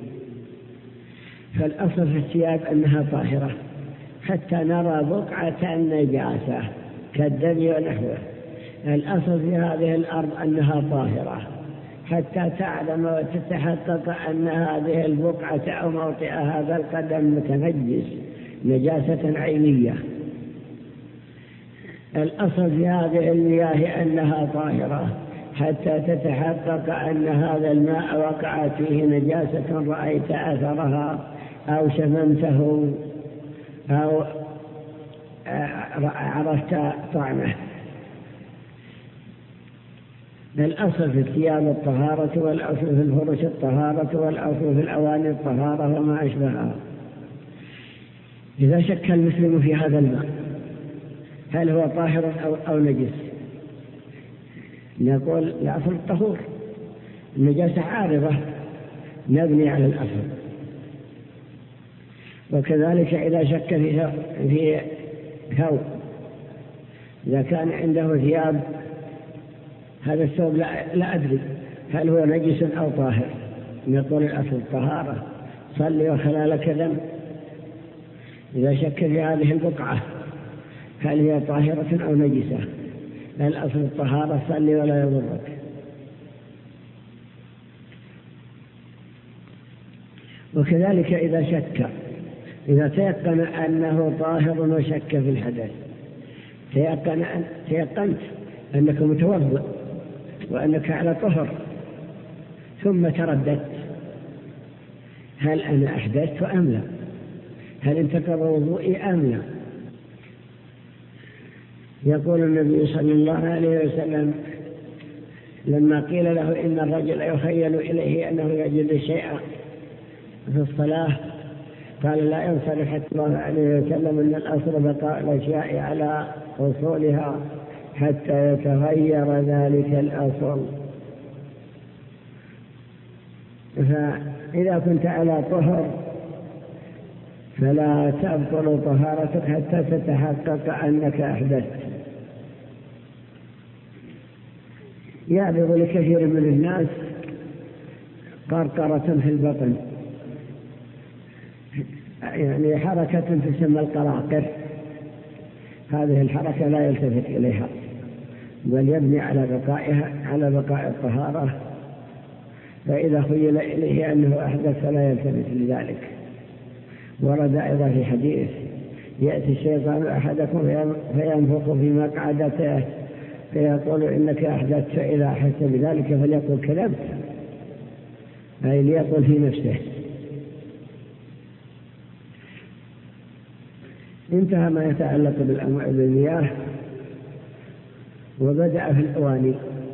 فالأصل في الثياب أنها طاهرة حتى نرى بقعة نجاسة كالدم ونحوه. الأصل في هذه الأرض أنها طاهرة حتى تعلم وتتحقق أن هذه البقعة أو موطئ هذا القدم متنجس نجاسة عينية. الأصل في هذه المياه أنها طاهرة حتى تتحقق أن هذا الماء وقعت فيه نجاسة رأيت أثرها أو شممته أو عرفت طعمه. الأصل في الثياب الطهارة، والأصل في الفرش الطهارة، والأصل في الأواني الطهارة وما أشبهها. إذا شك المسلم في هذا الماء هل هو طاهر أو نجس، نقول الأصل الطهور، النجاسة عارضة نبني على الأصل. وكذلك إذا شك في ثوب، إذا كان عنده ثياب هذا الثوب لا أدري هل هو نجس أو طاهر، نقول الأصل الطهارة، صلي وخلالك ذنب. إذا شك في هذه البقعة هل هي طاهرة أو نجسة، الأصل الطهارة، صلي ولا يضرك. وكذلك إذا شك، إذا تيقن أنه طاهر وشك في الحدث، تيقنت أنك متوضئ وأنك على طهر، ثم ترددت هل أنا أحدثت أم لا، هل انتقض وضوئي أم لا، يقول النبي صلى الله عليه وسلم لما قيل له إن الرجل يخيل إليه أنه يجد شيئا في الصلاة قال لا ينصرف حتى الله عليه وسلم أن الأصل بقاء الأشياء على أصولها حتى يتغير ذلك الأصل. فإذا كنت على طهر فلا تبطل طهارتك حتى تتحقق أنك أحدثت. يعرض لكثير من الناس قرقرة في البطن، يعني حركة تسمى القراقر، هذه الحركة لا يلتفت إليها بل يبني على بقاء الطهارة، فإذا خيل إليه أنه أحدث فلا يلتفت لذلك. ورد أيضا في حديث يأتي الشيطان أحدكم فينفخ في مقعدته فيقول إنك أحدثت، فإذا أحس بذلك فليقل كذبت، أي ليقل في نفسه. انتهى ما يتعلق بالمياه وبدأ في الأواني،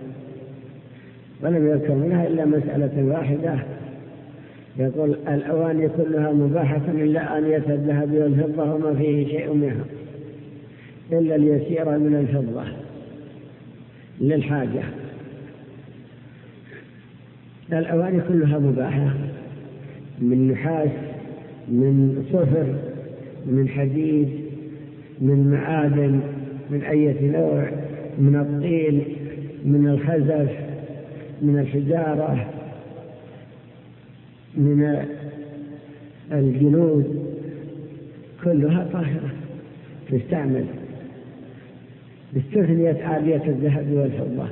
ولم يذكر منها إلا مسألة واحدة، يقول الأواني كلها مباحة إلا آنية الذهب والفضة وما فيه شيء منها إلا اليسير من الفضة للحاجة. الأواني كلها مباحة، من نحاس، من صفر، من حديد، من معادن، من أي نوع، من الطين، من الخزف، من الحجارة، من الجلود، كلها طاهرة تستعمل، استثنيت آلية الذهب والفضة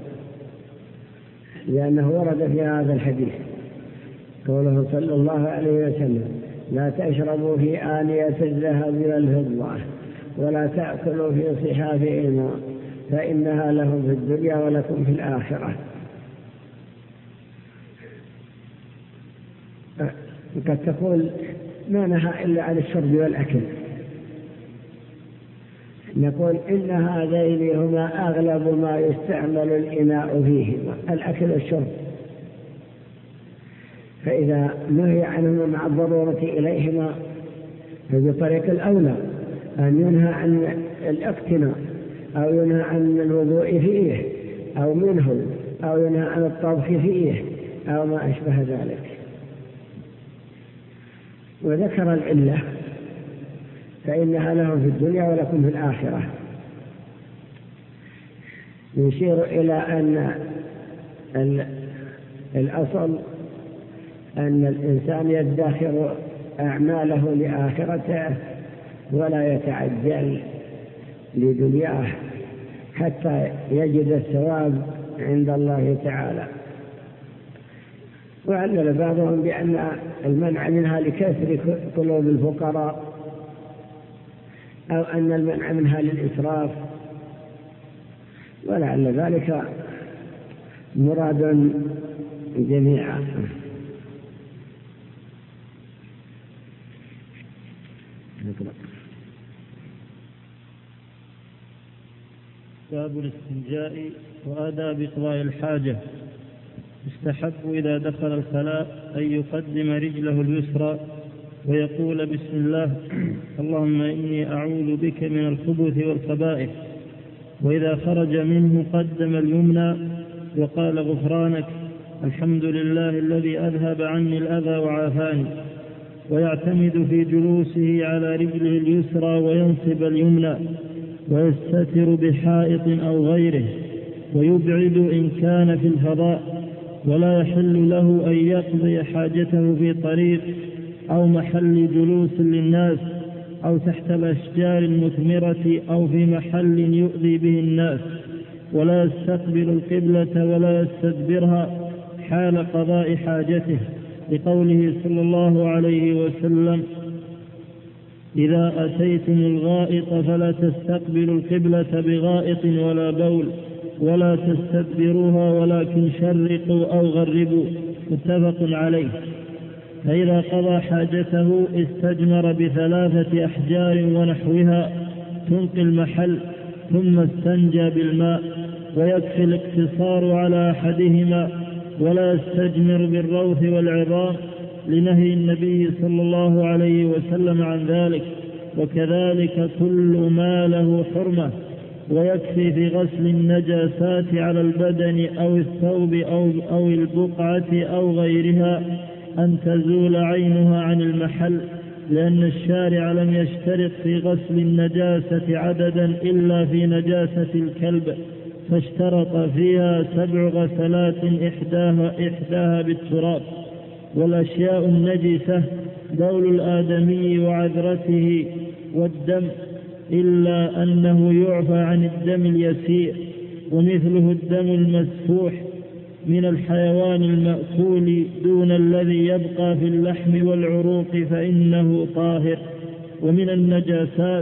لأنه ورد في هذا الحديث قوله صلى الله عليه وسلم لا تشربوا في آنية الذهب والفضة ولا تأكلوا في صحافهما فإنها لهم في الدنيا ولكم في الآخرة. قد تقول ما نهى إلا عن الشرب والأكل، نقول إن هذين هما أغلب ما يستعمل الإناء فيهما، الأكل والشرب، فإذا نهي عنهما مع الضرورة إليهما فبطريق الأولى أن ينهى عن الاقتناء أو ينهى عن الوضوء فيه أو منه أو ينهى عن الطبخ فيه أو ما أشبه ذلك. وذكر العلة فإنها لهم في الدنيا ولكم في الآخرة، يشير إلى أن الأصل أن الإنسان يدخر أعماله لآخرته ولا يتعجل لدنياه حتى يجد الثواب عند الله تعالى. وعلل بعضهم بأن المنع منها لكسر قلوب الفقراء أو أن المنع منها للإسراف، ولعل ذلك مراد جميعا. باب الاستنجاء وآداب قضاء الحاجة. يستحب إذا دخل الخلاء أن يقدم رجله اليسرى ويقول بسم الله اللهم إني أعوذ بك من الخبث والخبائث، وإذا خرج منه قدم اليمنى وقال غفرانك الحمد لله الذي أذهب عني الأذى وعافاني، ويعتمد في جلوسه على رجله اليسرى وينصب اليمنى ويستتر بحائط أو غيره ويبعد إن كان في الفضاء، ولا يحل له أن يقضي حاجته في طريق أو محل جلوس للناس أو تحت الأشجار المثمرة أو في محل يؤذي به الناس، ولا يستقبل القبلة ولا يستدبرها حال قضاء حاجته، لقوله صلى الله عليه وسلم إذا أتيتم الغائط فلا تستقبلوا القبلة بغائط ولا بول ولا تستدبروها ولكن شرقوا أو غربوا، متفق عليه. فإذا قضى حاجته استجمر ب3 أحجار ونحوها تنقي المحل ثم استنجى بالماء، ويكفي الاقتصار على أحدهما ولا يستجمر بالروث والعظام لنهي النبي صلى الله عليه وسلم عن ذلك. وكذلك كل ما له حرمة. ويكفي في غسل النجاسات على البدن أو الثوب أو البقعة أو غيرها أن تزول عينها عن المحل، لأن الشارع لم يشترط في غسل النجاسة عددا إلا في نجاسة الكلب، فاشترط فيها 7 غسلات إحداها بالتراب. والأشياء النجسة بول الآدمي وعذرته والدم، إلا أنه يعفى عن الدم اليسير، ومثله الدم المسفوح من الحيوان المأكول دون الذي يبقى في اللحم والعروق فإنه طاهر. ومن النجاسات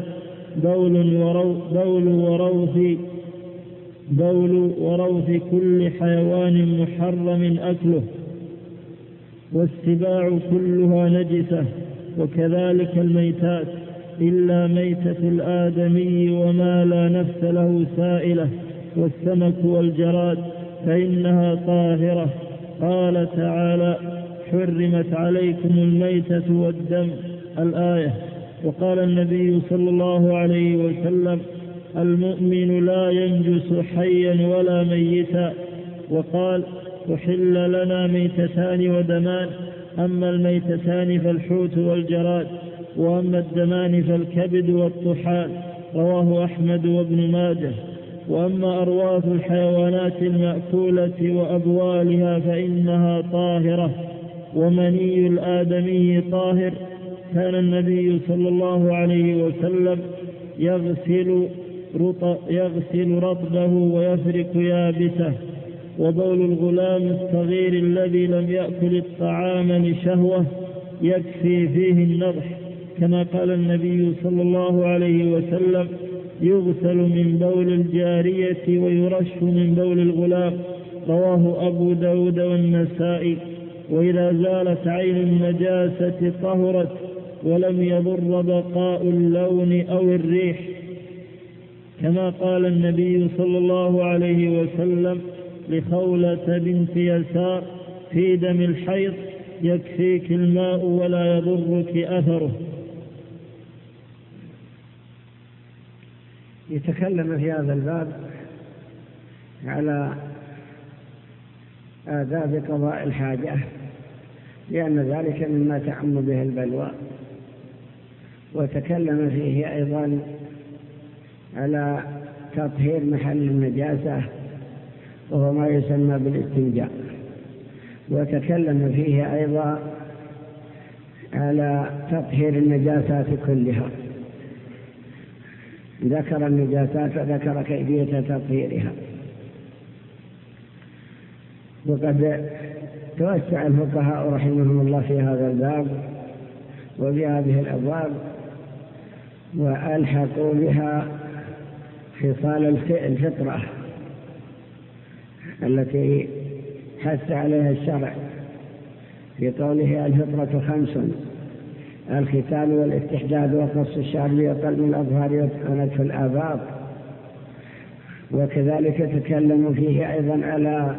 بول وروث كل حيوان محرم أكله، والسباع كلها نجسة، وكذلك الميتات إلا ميتة الآدمي وما لا نفس له سائلة، والسمك والجراد فإنها طاهرة. قال تعالى: حرمت عليكم الميتة والدم، الآية. وقال النبي صلى الله عليه وسلم: المؤمن لا ينجس حيا ولا ميتا. وقال: أحل لنا ميتتان ودمان، أما الميتتان فالحوت والجراد، وأما الدمان فالكبد والطحال. رواه أحمد وابن ماجه. وأما أرواث الحيوانات المأكولة وأبوالها فإنها طاهرة. ومني الآدمي طاهر. كان النبي صلى الله عليه وسلم يغسل رطبه ويفرك يابسه. وبول الغلام الصغير الذي لم يأكل الطعام لشهوة يكفي فيه النضح، كما قال النبي صلى الله عليه وسلم: يغسل من بول الجارية ويرش من بول الغلام. رواه أبو داود والنسائي. وإذا زالت عين النجاسة طهرت ولم يضر بقاء اللون أو الريح، كما قال النبي صلى الله عليه وسلم لخولة بنت يسار في دم الحيض: يكفيك الماء ولا يضرك أثره. يتكلم في هذا الباب على آداب قضاء الحاجة، لأن ذلك مما تعم به البلوى. وتكلم فيه أيضا على تطهير محل النجاسة، وهو ما يسمى بالاستنجاء. وتكلم فيه أيضا على تطهير النجاسات كلها، ذكر النجاسات وذكر كيفية تطهيرها. وقد توسع الفقهاء رحمهم الله في هذا الباب وفي هذه الأبواب، وألحقوا بها خصال الفطرة التي حث عليها الشرع في قوله: الفطرة 5: الختان والاستحداد وقص الشعر وقلم الأظهار ونتف الآباط. وكذلك تكلموا فيه أيضا على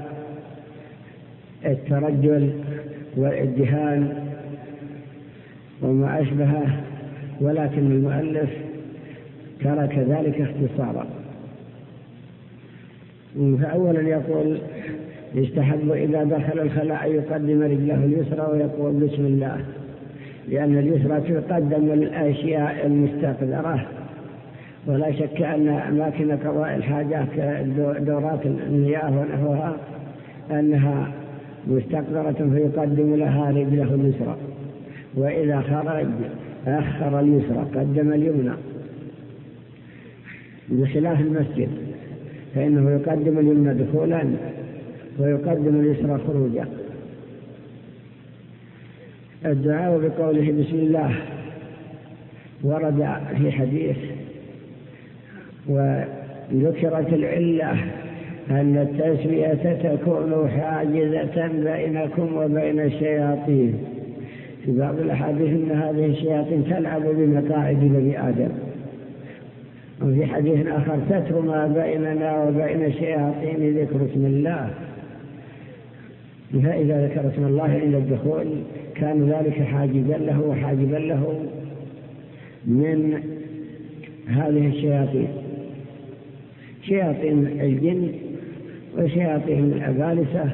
الترجل والادهان وما أشبهه، ولكن المؤلف ترك ذلك اختصارا. فأولا يقول: يستحب إذا دخل الخلاء يقدم رجله اليسرى ويقول بسم الله، لأن اليسرى تقدم للأشياء المستقذرة. ولا شك أن أماكن قضاء الحاجة كدورات المياه ونحوها أنها مستقذرة، فيقدم لها رجله اليسرى. وإذا خرج أخر اليسرى قدم اليمنى، بخلاف المسجد فإنه يقدم اليمنى دخولا ويقدم اليسرى خروجا. الدعاء بقوله بسم الله ورد في حديث، وذكرت العلة أن التسمية تكون حاجزة بينكم وبين الشياطين. في بعض الأحاديث أن هذه الشياطين تلعب بمقاعد بني آدم، وفي حديث آخر ستر ما بيننا وبين الشياطين ذكر اسم الله، فإذا ذكر اسم الله عند الدخول كان ذلك حاجبا له وحاجبا له من هذه الشياطين، شياطين الجن وشياطين الأبالسة.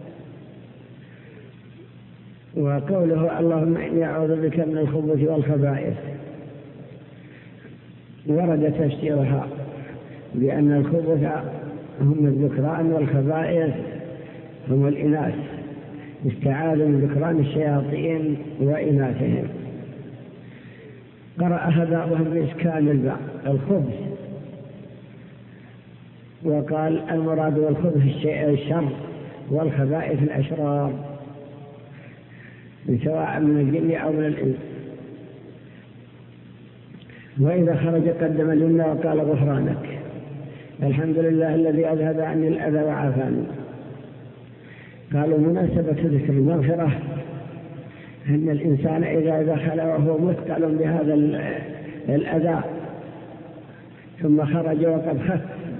وقوله اللهم إني أعوذ بك من الخبث والخبائث ورد تفسيرها بأن الخبث هم الذكران والخبائث هم الإناث، استعاذ من ذكران الشياطين وإناثهم. قرأها بعضهم بإسكان الباء الخبث، وقال المراد والخبث الشر والخبائث الأشرار سواء من الجن أو من الإنس. وإذا خرج قدم اليمنى وقال غفرانك، الحمد لله الذي أذهب عني الأذى وعافاني. قالوا مناسبة ذكر المغفرة أن الإنسان إذا دخل وهو مثقل بهذا الأذى ثم خرج وقد خف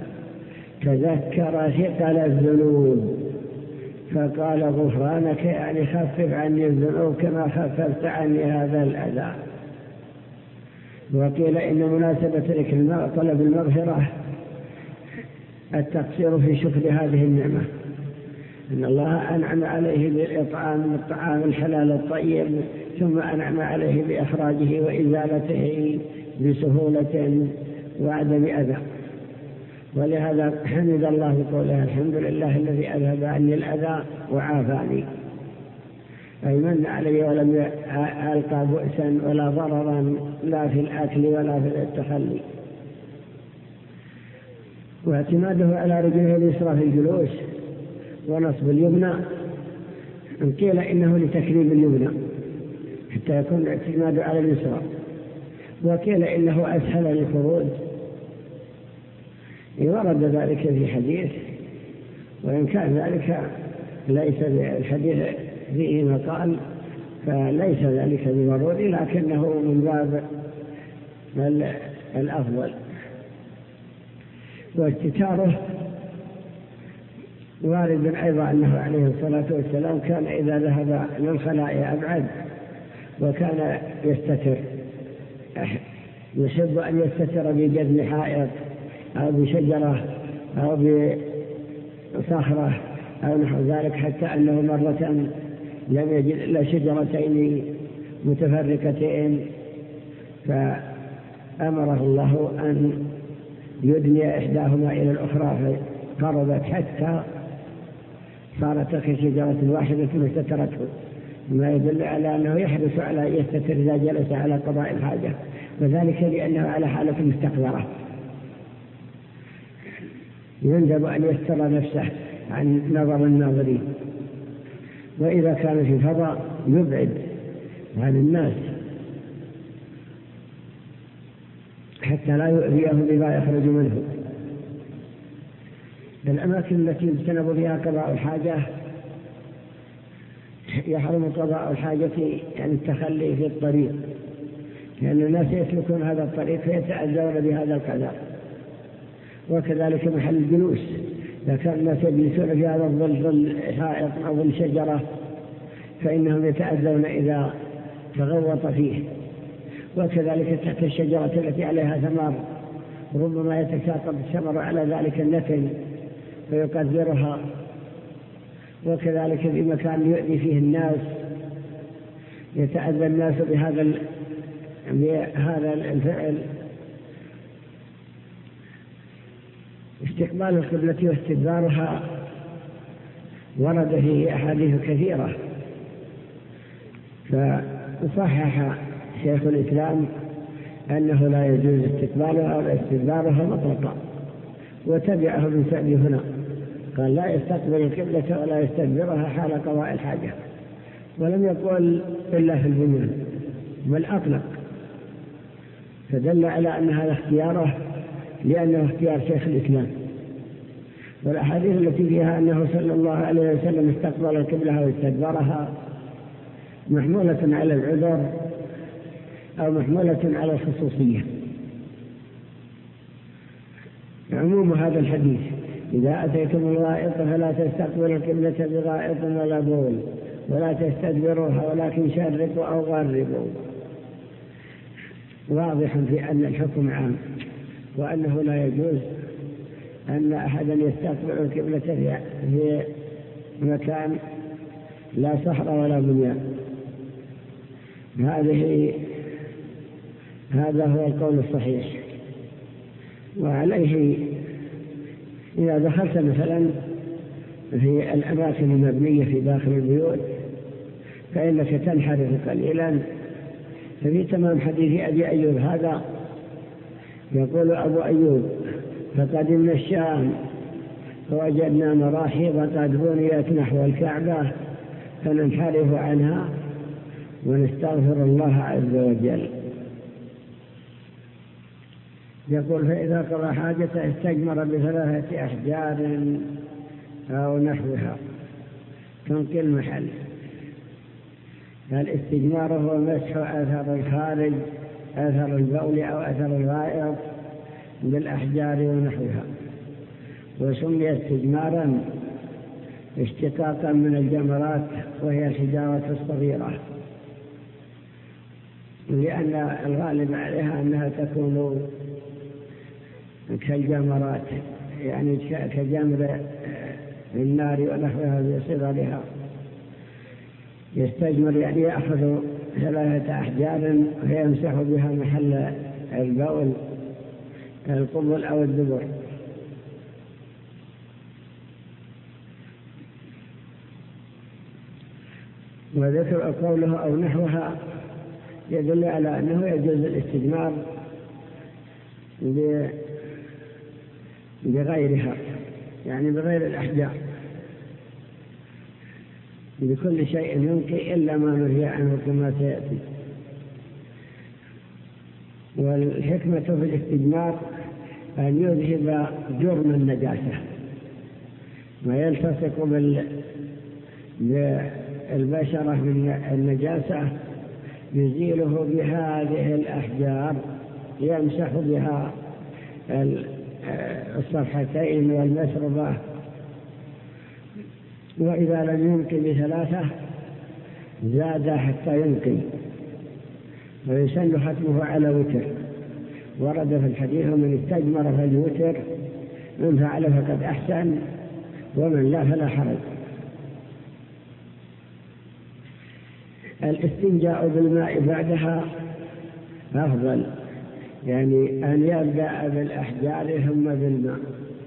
تذكر ثقل الذنوب فقال غفرانك، يعني خفف عني الذنوب كما خففت عني هذا الأذى. وقيل إن مناسبة ذكر طلب المغفرة التقصير في شكر هذه النعمة، إن الله أنعم عليه بالإطعام من الطعام الحلال الطيب ثم أنعم عليه بإخراجه وإزالته بسهولة وعدم أذى. ولهذا حمد الله بقوله الحمد لله الذي أذهب عني الأذى وعافاني، أي من علي ولم ألقى بؤسا ولا ضررا لا في الأكل ولا في التخلي. واعتماده على رجله اليسرى في الجلوس ونصب اليمنى قيل إنه لتكريم اليمنى حتى يكون الاعتماد على اليسرى، وقيل إنه أسهل للخروج. ورد ذلك في حديث، وإن كان ذلك ليس الحديث فيه مقال فليس ذلك بضروري، لكنه من باب الأفضل. واستتاره وارد أيضا أنه عليه الصلاة والسلام كان إذا ذهب للخلاء أبعد وكان يستتر، يحب أن يستتر بجذب حائط أو بشجرة أو بصخرة أو نحو ذلك، حتى أنه مرة لم يجد إلا شجرتين متفرقتين فأمره الله أن يدني إحداهما إلى الأخرى فقربت حتى صارت كشجرة واحدة واستترته، ما يدل على أنه يحرص على يستتر إذا جلس على قضاء الحاجة، وذلك لأنه على حالة مستقذرة يندب أن يستر نفسه عن نظر الناظرين. وإذا كان في فضاء يبعد عن الناس حتى لا يؤذيهم بما يخرج منه. الأماكن التي يجتنب فيها قضاء الحاجة يحرم قضاء الحاجة يعني التخلي في الطريق، لأن الناس يسلكون هذا الطريق فيتأذون بهذا القضاء. وكذلك محل الجلوس، إذا كان الناس يجلسون في هذا الظل حائط أو ظل شجرة فإنهم يتأذون إذا تغوط فيه. وكذلك تحت الشجرة التي عليها ثمار ربما يتساقط الثمر على ذلك النتن فيقذرها. وكذلك في مكان يؤذي فيه الناس يتأذى الناس بهذا الفعل. استقبال القبلة واستدبارها ورد فيه أحاديث كثيرة، فصحح شيخ الإسلام أنه لا يجوز استقبالها ولا استدبارها مطلقا، وتبعه ابن سعدي هنا قال لا يستقبل القبلة ولا يستدبرها حال قضاء الحاجة، ولم يقول إلا في البنيان بل أطلق، فدل على أن هذا اختياره لأنه اختيار شيخ الإسلام. والأحاديث التي فيها أنه صلى الله عليه وسلم استقبل القبلة واستدبرها محمولة على العذر أو محمولة على الخصوصية. عموم هذا الحديث: إذا أتيتم الغائط فلا تستقبلوا القبلة بغائط ولا بول ولا تستدبروها ولكن شرقوا أو غربوا. واضح في أن الحكم عام، وأنه لا يجوز أن أحدا يستقبل القبلة في مكان لا صحراء ولا بنيان. هذا هو القول الصحيح. وعليه إذا دخلت مثلا في الأماكن المبنية في داخل البيوت فإنك تنحرف قليلا. ففي تمام حديث أبي أيوب هذا يقول أبو أيوب: فقدمنا الشام فوجدنا مراحيض قد بنيت نحو الكعبة فننحرف عنها ونستغفر الله عز وجل. يقول: فإذا قضى حاجته استجمر ب3 أحجار أو نحوها تنقي المحل. الاستجمار هو مسح أثر الخارج، أثر البول أو أثر الغائط بالأحجار ونحوها. وسمي استجمارا اشتقاقا من الجمرات وهي الحجارة الصغيرة، لأن الغالب عليها أنها تكون كالجمرات، يعني كجمر النار ونحوها بصغرها. يستجمر يعني يأخذ 3 أحجار ويمسح بها محل البول، القبل أو الدبر. وذكر قوله أو نحوها يدل على أنه يجوز الاستجمار بغيرها، يعني بغير الأحجار، بكل شيء ينقي إلا ما نهي عنه كما سيأتي. والحكمة في الاستجمار أن يذهب جرم النجاسة ما يلتصق بالبشرة من النجاسة، يزيله بهذه الأحجار، يمسح بها الصفحتين والمسربة. وإذا لم يمكن ب3 زاد حتى يمكن، ويسن ختمه على وتر. ورد في الحديث: من استجمر فليوتر، من فعل فقد أحسن ومن لا فلا حرج. الاستنجاء بالماء بعدها أفضل، يعني أن يبدأ بالأحجار ثم بالماء،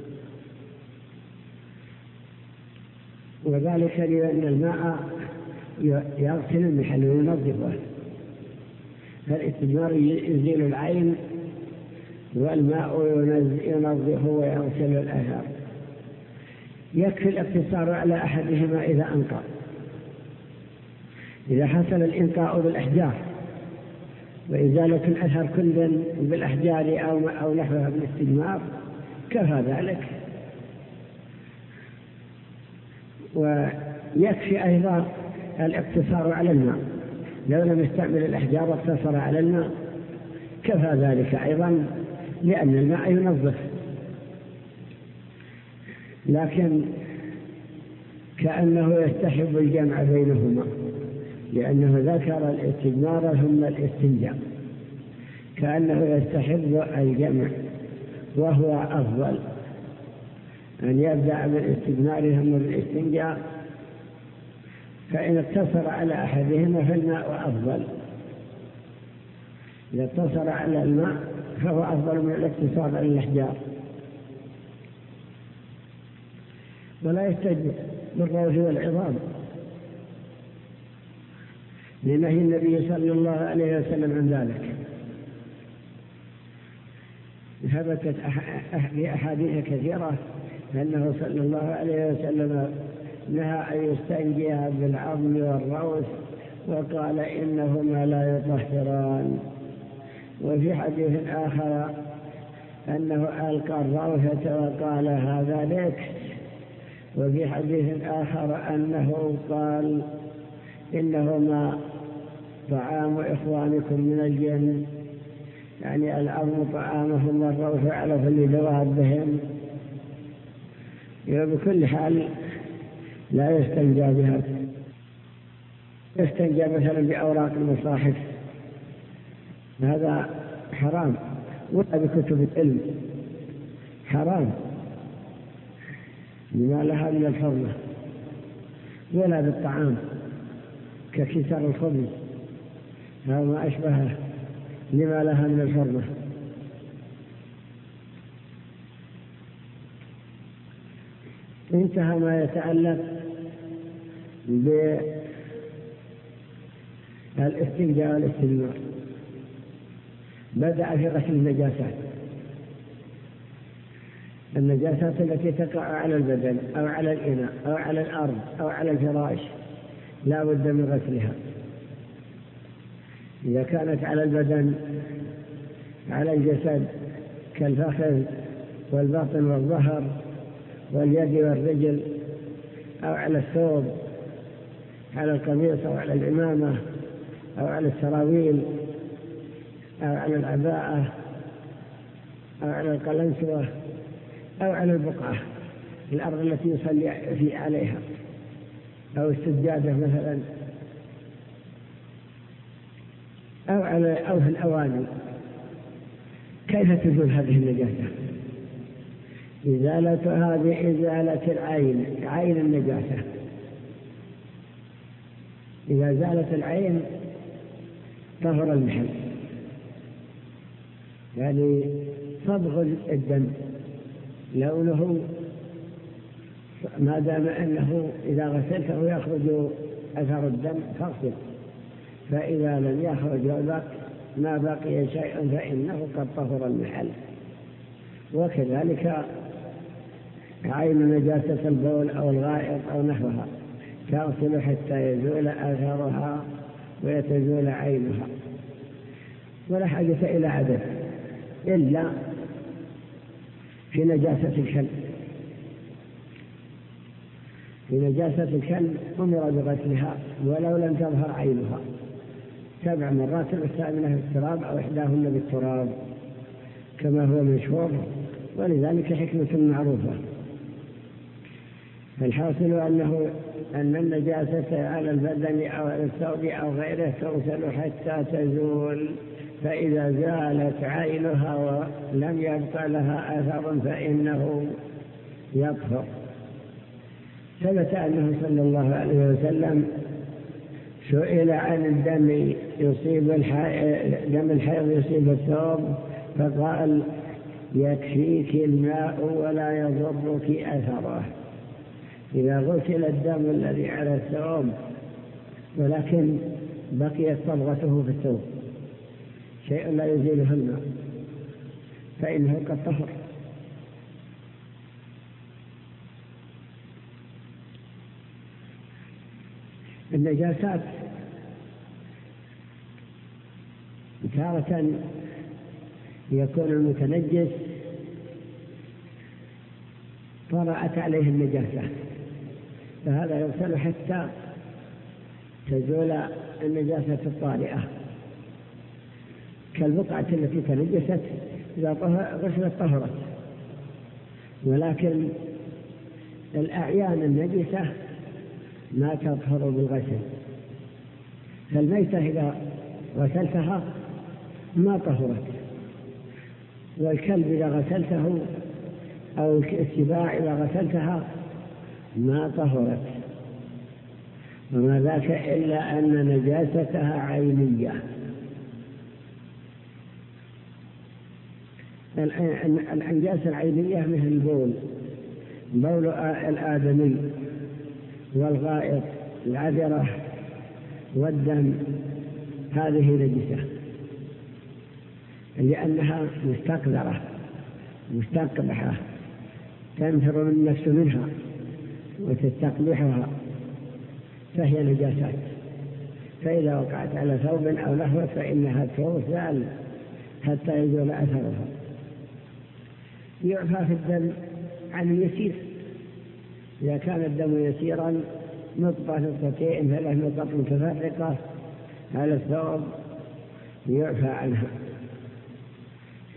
وذلك لأن الماء يغسل المحل وينظفه، فالاستجمار يزيل العين والماء ينظفه ويغسل الأثر. يكفي الاقتصار على أحدهما إذا أنقى. إذا حصل الإنقاء بالأحجار وإزالة الأثر كلا بالأحجار أو نحوها بالاستجمار كفى ذلك. ويكفي أيضا الاقتصار على الماء، لو لم يستعمل الأحجار واقتصر على الماء كفى ذلك أيضا، لأن الماء ينظف. لكن كأنه يستحب الجمع بينهما، لأنه ذكر الاستجمار ثم الاستنجاء، كأنه يستحب الجمع، وهو أفضل أن يبدأ بالاستجمار ثم بالاستنجاء. فإن اقتصر على أحدهما فالماء أفضل، إذا اقتصر على الماء فهو أفضل من الاقتصار على الأحجار. ولا يستجمر بالروث والعظام لنهي النبي صلى الله عليه وسلم عن ذلك. ثبتت في أحاديث كثيرة أنه صلى الله عليه وسلم نهى أن يستنجي بالعظم والروث، وقال إنهما لا يطهران. وفي حديث آخر أنه ألقى الروثة وقال هذا لك. وفي حديث آخر أنه قال إنهما طعام إخوانكم من الجن يعني الأرض طعامهم والروح علف لدوابهم، بكل حال لا يستنجى بها. يستنجى مثلا بأوراق المصاحف، هذا حرام، ولا بكتب العلم حرام لما لها من الحرمة، ولا بالطعام ككسر الخبز أو ما أشبهه لما لها من الحرمة. انتهى ما يتعلق بالاستنجاء والاستجمار. بدأ في غسل النجاسات التي تقع على البدن أو على الإناء أو على الأرض أو على الفراش لا بد من غسلها. إذا كانت على البدن على الجسد كالفخذ والبطن والظهر واليد والرجل، أو على الثوب، على القميص أو على العمامة أو على السراويل أو على العباءة أو على القلنسوة أو على البقعة الأرض التي يصلي عليها أو السجادة مثلا، أو في الأواني، كيف تزول هذه النجاسة؟ إزالتها بإزالة عين النجاسة. إذا زالت العين طهر المحل، يعني صبغ الدم لونه ما دام أنه إذا غسلته يخرج أثر الدم فاغسل، فإذا لم يخرج ما بقي شيء فإنه قد طهر المحل. وكذلك عين نجاسة البول أو الغائط أو نحوها تغسل حتى يزول أثرها ويتزول عينها، ولا حاجة إلى عدد إلا في نجاسة الكلب. في نجاسة الكلب أمر بغسلها ولو لم تظهر عينها 7 مرات، الثامنة بالتراب أو إحداهن بالتراب كما هو مشهور، ولذلك حكمة معروفة. الحاصل أن النجاسة على البدن أو على الثوب أو غيره تغسل حتى تزول، فإذا زالت عينها ولم يبقى لها أثر فإنه يطهر. ثبت أنه صلى الله عليه وسلم سئل عن الدم دم الحيض يصيب الثوب فقال: يكفيك الماء ولا يضرك أثره. إذا غسل الدم الذي على الثوب ولكن بقيت صبغته في الثوب، شيء لا يزيله الماء، فإنه قد طهر. النجاسات تارة يكون المتنجس طرأت عليه النجاسة، فهذا يغسل حتى تزول النجاسة الطارئة، كالبقعة التي تنجست إذا غسلت طهرت. ولكن الأعيان النجسة ما تطهر بالغسل، فالميتة إذا غسلتها ما طهرت، والكلب إذا غسلته أو السباع إذا غسلتها ما طهرت، وما ذاك إلا أن نجاستها عينية. النجاسة العينية مثل البول الآدمي والغائط العذرة والدم، هذه نجسة لأنها مستقبحة تنفر النفس منها وتستقبحها، فهي نجاسات. فإذا وقعت على ثوب أو نحوه فإنها تغسل حتى يزول أثرها. يعفى في الدم عن اليسير، إذا كان الدم يسيرا نقطة 3 نقط متفرقة على الثوب يعفى عنها.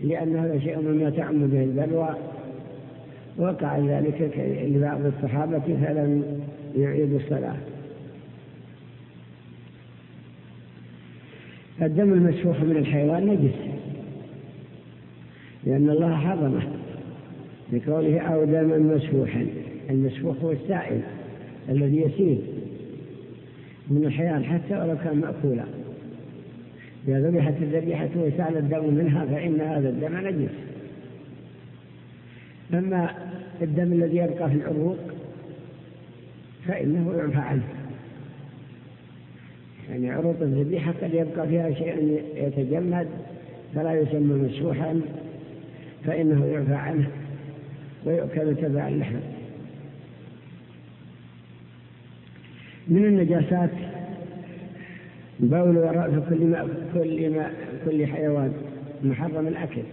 لأن هذا شيء مما تعم به البلوى. وقع ذلك لبعض الصحابة فلم يعيدوا الصلاة. الدم المسفوح من الحيوان نجس، لأن الله حرمه بقوله أو دما مسفوحا. المسفوح هو السائل الذي يسيل من الحيوان حتى ولو كان مأكولا. إذا ذبحت الذبيحة وسال الدم منها فإن هذا الدم نجس. أما الدم الذي يبقى في العروق فإنه يعفى عنه، يعني عروق الذبيحة قد يبقى فيها شيء يتجمد فلا يسمى مسفوحا، فإنه يعفى عنه ويؤكل تبع اللحم. من النجاسات بول ورأس كل حيوان محرم الأكل،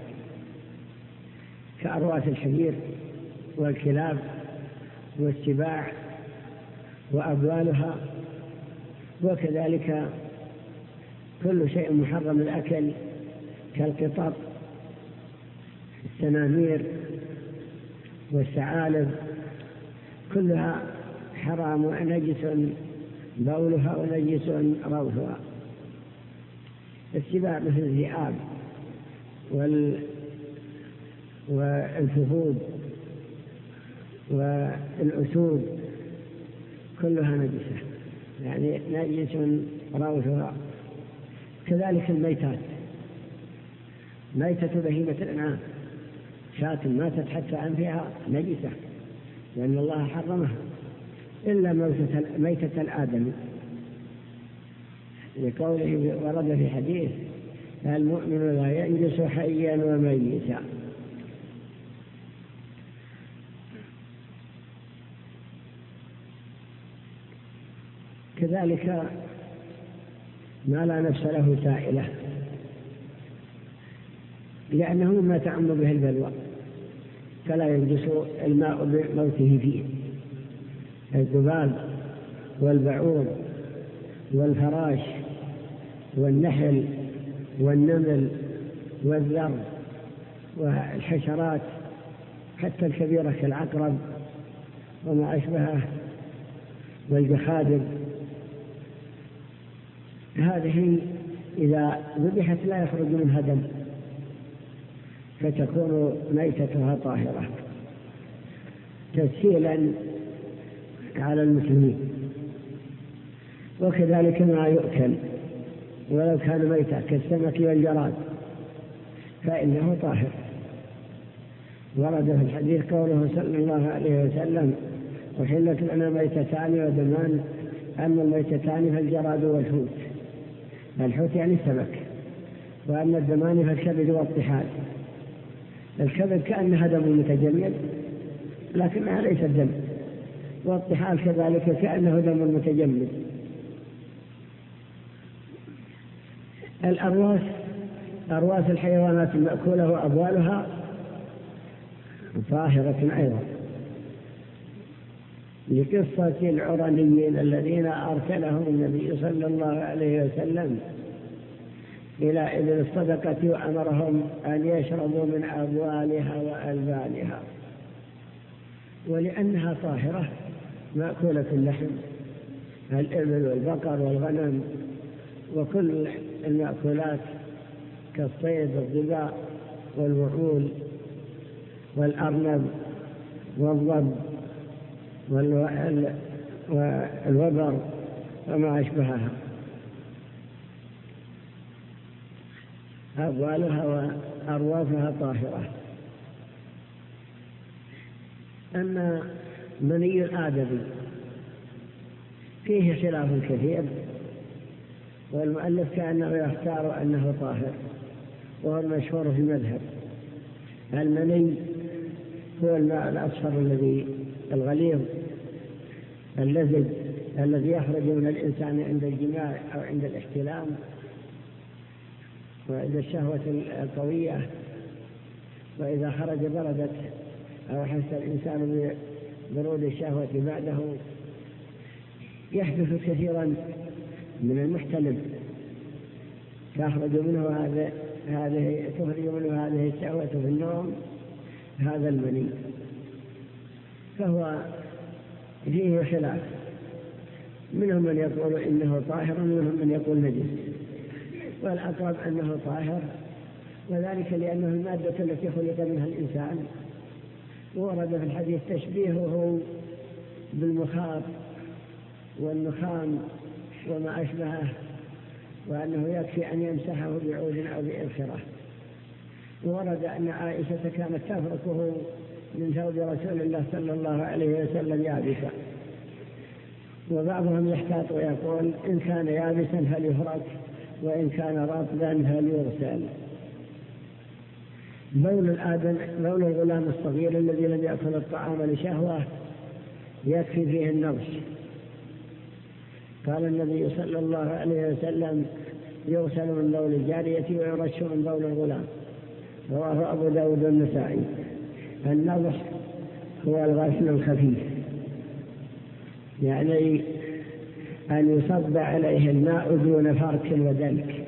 كأرواث الحمير والكلاب والسباع وأبوالها، وكذلك كل شيء محرم الأكل كالقطط السنامير والثعالب، كلها حرام ونجس بولها ونجس روثها. السباع مثل الذئاب والفهود والأسود كلها نجسة، يعني نجس روثها. كذلك الميتات، ميتة بهيمة الأنعام، شاة ماتت حتى أنفها نجسة لأن الله حرمها، إلا ميتة الآدمي لقوله ورد في حديث المؤمن لا ينجس حيا وميتا. كذلك ما لا نفس له سائلة، لأنه ما تعم به البلوى فلا ينجس الماء بموته فيه. الذباب والبعوض والفراش والنحل والنمل والذر والحشرات حتى الكبيرة كالعقرب وما أشبهه والجخادر، هذه إذا ذبحت لا يخرج منها دم فتكون ميتتها طاهرة تسهيلا على المسلمين. وكذلك ما يؤكل ولو كان ميتا كالسمك والجراد فإنه طاهر. ورد في الحديث قوله صلى الله عليه وسلم وحلت لنا ميتتان ودمان، أما الميتتان فالجراد والحوت. الحوت يعني السمك، وأما الدمان فالكبد والطحال. الكبد كأنها دم متجمد لكنها ليست دم، والطحال كذلك كأنه دم متجمد. أرواث الحيوانات المأكولة وأبوالها طاهرة أيضا، لقصة العرنيين الذين أرسلهم النبي صلى الله عليه وسلم إلى إبل الصدقة وأمرهم أن يشربوا من أبوالها وألبانها، ولأنها طاهرة مأكولة اللحم، الإبل والبقر والغنم وكل المأكولات كالصيد والضباء والوحول والأرنب والضب والوبر وما أشبهها، أبوالها وأرواثها طاهرة. أما مني الآدمي فيه خلاف كثير، والمؤلف كأنه يختار أنه طاهر، وهو المشهور في المذهب. المني هو الماء الأصفر الغليظ اللزج الذي يخرج من الإنسان عند الجماع أو عند الاحتلام وعند الشهوة القوية، وإذا خرج بردت أو حس الإنسان ببرود الشهوة بعده. يحدث كثيرا من المحتلم فيخرج منه هذا تخرج منه هذه الشهوة في النوم هذا المني. فهو فيه خلاف، منهم من يقول إنه طاهر ومنهم من يقول نجس، والأقرب أنه طاهر، وذلك لأنه المادة التي خلق منها الإنسان. ورد في الحديث تشبيهه بالمخاط والنخام وما أشبهه، وأنه يكفي أن يمسحه بعود أو بإبخرة. ورد أن عائشة كانت تفركه من ثوب رسول الله صلى الله عليه وسلم يابسا، وبعضهم يحتاط ويقول إن كان يابسا فليفرك وإن كان رطبا فليغسل. بول الغلام الصغير الذي لم يأكل الطعام لشهوة يكفي فيه النضح. قال النبي صلى الله عليه وسلم يغسل من بول الجارية ويرش من بول الغلام، رواه أبو داود النسائي. النضح هو الغسل الخفيف، يعني أن يصب عليه الماء دون فرك ودلك،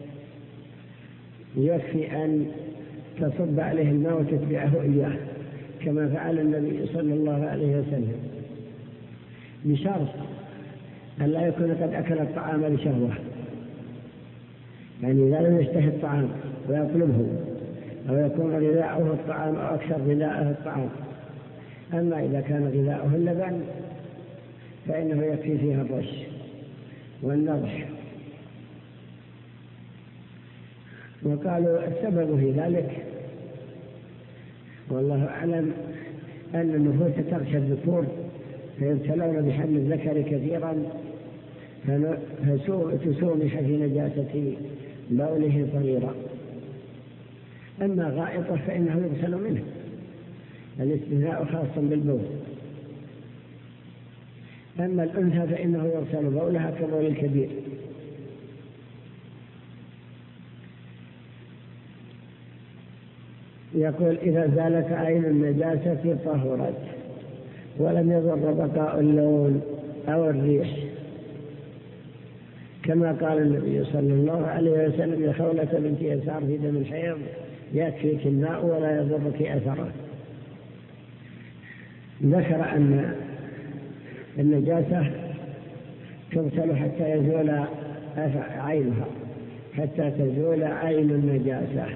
يكفي أن تصب عليه الماء وتتبعه إياه كما فعل النبي صلى الله عليه وسلم، بشرط أن لا يكون قد أكل الطعام لشهوة، يعني إذا لم يشتهي الطعام ويطلبه، أو يكون غذاؤه الطعام أو أكثر غذاءه الطعام. أما إذا كان غذاؤه اللبن فإنه يكفي فيها الرش والنضح. وقالوا السبب في ذلك والله أعلم أن النفوس تغشى الذكور فيبتلون بحمل الذكر كثيرا فتسومح في نجاسة بوله صغيرا. أما غائطه فإنه يغسل منه، الاستثناء خاص بالبول. أما الأنثى فإنه يغسل بولها كبول الكبير. يقول إذا زالت عين النجاسة طهرت ولم يضر بقاء اللون أو الريح، كما قال النبي صلى الله عليه وسلم لخولة بنت يسار في دم الحيض يكفيك الماء ولا يضرك أثره. ذكر أن النجاسة تغسل حتى يزول عينها، حتى تزول عين النجاسة.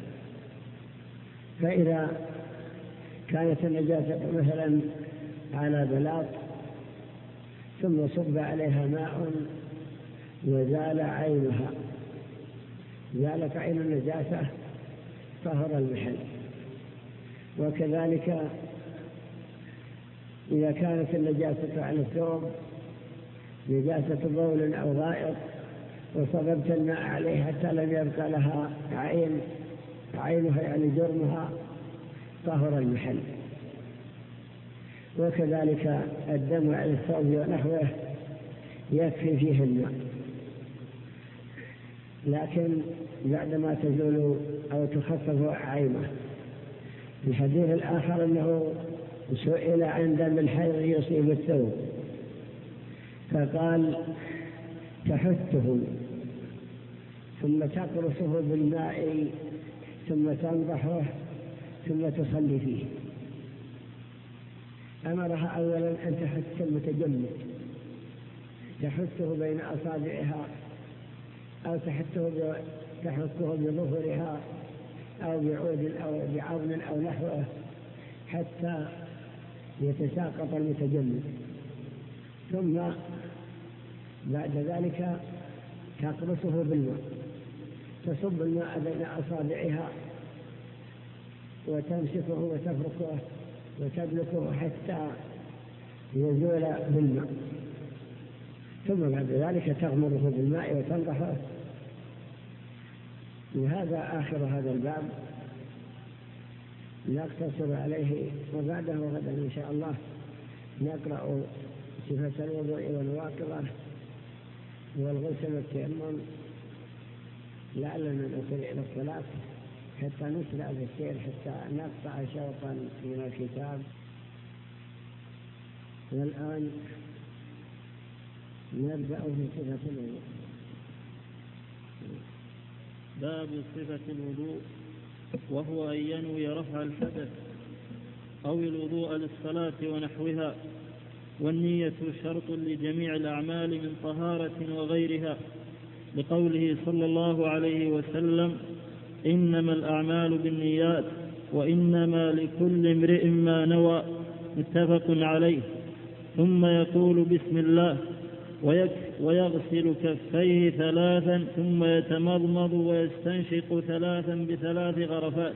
فإذا كانت النجاسة مثلا على بلاط ثم صب عليها ماء وزال عينها، زالت عين النجاسة طهر المحل. وكذلك إذا كانت النجاسة على الثوب نجاسة بول أو غائط وصببت الماء عليه حتى لم يبقى لها عينها يعني جرمها طهر المحل. وكذلك الدم على الثوب ونحوه يكفي فيه الماء، لكن بعدما تزول أو تخفف عينه. الحديث الآخر أنه سئل عن دم الحيض يصيب الثوب فقال تحته ثم تقرصه بالماء ثم تنضحه ثم تصلي فيه. أمرها أولا أن تحت المتجمد، تحته بين أصابعها أو تحته بظهرها أو بعود أو بعظم أو نحوه حتى يتساقط المتجمد، ثم بعد ذلك تقرصه بالماء، تصب الماء بين أصابعها وتمسكه وتفركه وتدلكه حتى يزول بالماء، ثم بعد ذلك تغمره بالماء وتنضحه. وهذا آخر هذا الباب، نقتصر عليه وبعده غدا إن شاء الله نقرأ صفة الوضوء ونواقضه والغسل والتيمم لعلنا نصل إلى الصلاة حتى نسرع في السير حتى نقطع شوطا من الكتاب. والآن نبدأ في صفة الوضوء. باب صفة الوضوء، وهو أن ينوي رفع الحدث أو الوضوء للصلاة ونحوها، والنية شرط لجميع الأعمال من طهارة وغيرها، لقوله صلى الله عليه وسلم: إنما الأعمال بالنيات وإنما لكل امرئ ما نوى، متفق عليه. ثم يقول بسم الله ويغسل كفيه ثلاثا، ثم يتمضمض ويستنشق ثلاثا بثلاث غرفات،